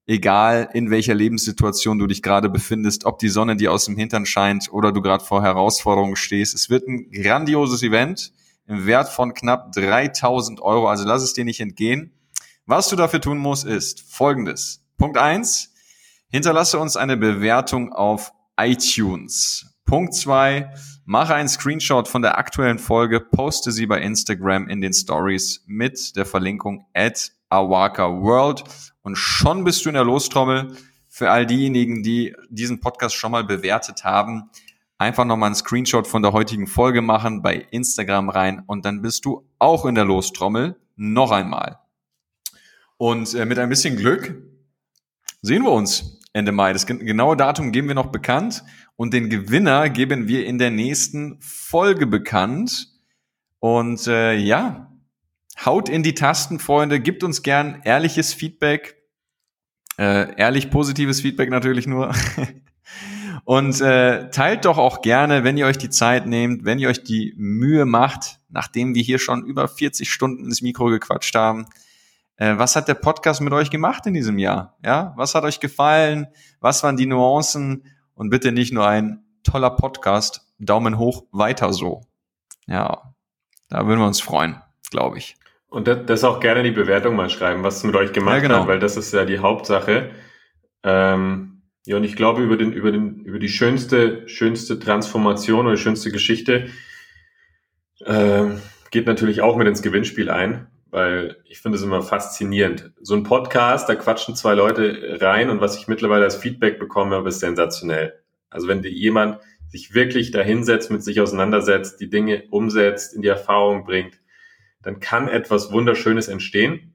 egal in welcher Lebenssituation du dich gerade befindest, ob die Sonne dir aus dem Hintern scheint oder du gerade vor Herausforderungen stehst. Es wird ein grandioses Event im Wert von knapp dreitausend Euro, also lass es dir nicht entgehen. Was du dafür tun musst, ist Folgendes. Punkt eins, hinterlasse uns eine Bewertung auf iTunes. Punkt zwei, mache einen Screenshot von der aktuellen Folge, poste sie bei Instagram in den Stories mit der Verlinkung at awaka world und schon bist du in der Lostrommel. Für all diejenigen, die diesen Podcast schon mal bewertet haben, einfach nochmal einen Screenshot von der heutigen Folge machen, bei Instagram rein und dann bist du auch in der Lostrommel noch einmal. Und äh, mit ein bisschen Glück sehen wir uns Ende Mai. Das genaue Datum geben wir noch bekannt und den Gewinner geben wir in der nächsten Folge bekannt. Und äh, ja, haut in die Tasten, Freunde, gebt uns gern ehrliches Feedback, äh, ehrlich positives Feedback natürlich nur. Und äh, teilt doch auch gerne, wenn ihr euch die Zeit nehmt, wenn ihr euch die Mühe macht, nachdem wir hier schon über vierzig Stunden ins Mikro gequatscht haben. Äh, was hat der Podcast mit euch gemacht in diesem Jahr? Ja, was hat euch gefallen? Was waren die Nuancen? Und bitte nicht nur ein toller Podcast, Daumen hoch, weiter so. Ja, da würden wir uns freuen, glaube ich. Und das, das auch gerne die Bewertung mal schreiben, was es mit euch gemacht ja, genau. hat, weil das ist ja die Hauptsache. Ähm, ja, und ich glaube, über den, über den, über die schönste, schönste Transformation oder schönste Geschichte äh, geht natürlich auch mit ins Gewinnspiel ein, weil ich finde es immer faszinierend. So ein Podcast, da quatschen zwei Leute rein und was ich mittlerweile als Feedback bekomme, ist sensationell. Also wenn dir jemand sich wirklich da hinsetzt, mit sich auseinandersetzt, die Dinge umsetzt, in die Erfahrung bringt, dann kann etwas Wunderschönes entstehen.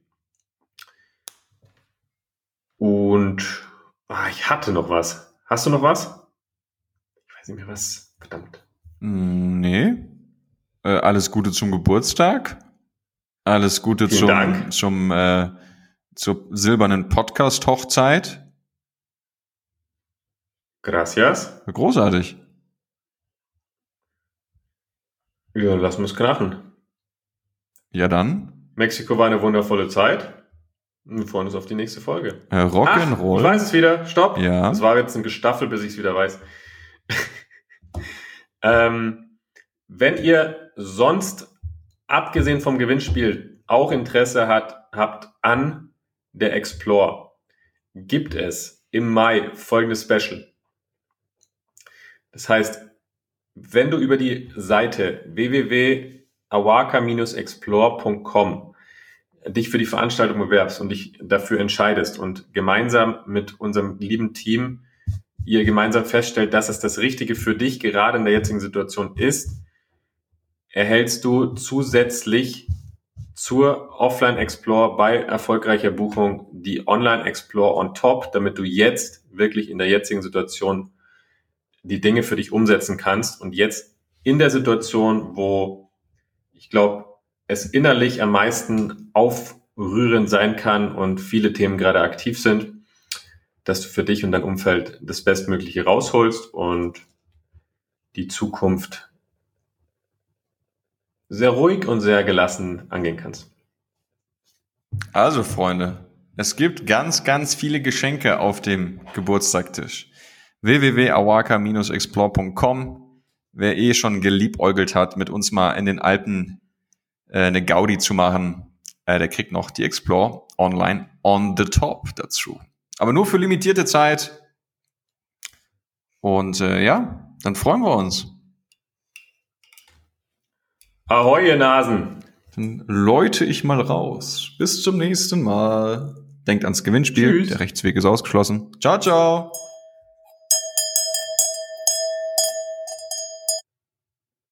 Und ah, ich hatte noch was. Hast du noch was? Ich weiß nicht mehr was. Verdammt. Nee. Äh, alles Gute zum Geburtstag. Alles Gute Vielen zum, Dank. zum äh, zur silbernen Podcast-Hochzeit. Gracias. Großartig. Ja, lass uns krachen. Ja, dann. Mexiko war eine wundervolle Zeit. Wir freuen uns auf die nächste Folge. Äh, Rock'n'Roll. Ich weiß es wieder. Stopp. Ja. Das war jetzt ein Gestaffel, bis ich es wieder weiß. ähm, wenn ihr sonst, abgesehen vom Gewinnspiel, auch Interesse hat, habt an der Explore, gibt es im Mai folgendes Special. Das heißt, wenn du über die Seite w w w punkt awaka Bindestrich explore punkt com dich für die Veranstaltung bewerbst und dich dafür entscheidest und gemeinsam mit unserem lieben Team ihr gemeinsam feststellt, dass es das Richtige für dich gerade in der jetzigen Situation ist, erhältst du zusätzlich zur Offline Explore bei erfolgreicher Buchung die Online Explore on top, damit du jetzt wirklich in der jetzigen Situation die Dinge für dich umsetzen kannst und jetzt in der Situation, wo ich glaube, es innerlich am meisten aufrührend sein kann und viele Themen gerade aktiv sind, dass du für dich und dein Umfeld das Bestmögliche rausholst und die Zukunft sehr ruhig und sehr gelassen angehen kannst. Also, Freunde, es gibt ganz, ganz viele Geschenke auf dem Geburtstagstisch. w w w punkt awaka Bindestrich explore punkt com. Wer eh schon geliebäugelt hat, mit uns mal in den Alpen äh, eine Gaudi zu machen, äh, der kriegt noch die Explore online on the top dazu. Aber nur für limitierte Zeit. Und äh, ja, dann freuen wir uns. Ahoi, ihr Nasen! Dann läute ich mal raus. Bis zum nächsten Mal. Denkt ans Gewinnspiel. Tschüss. Der Rechtsweg ist ausgeschlossen. Ciao, ciao!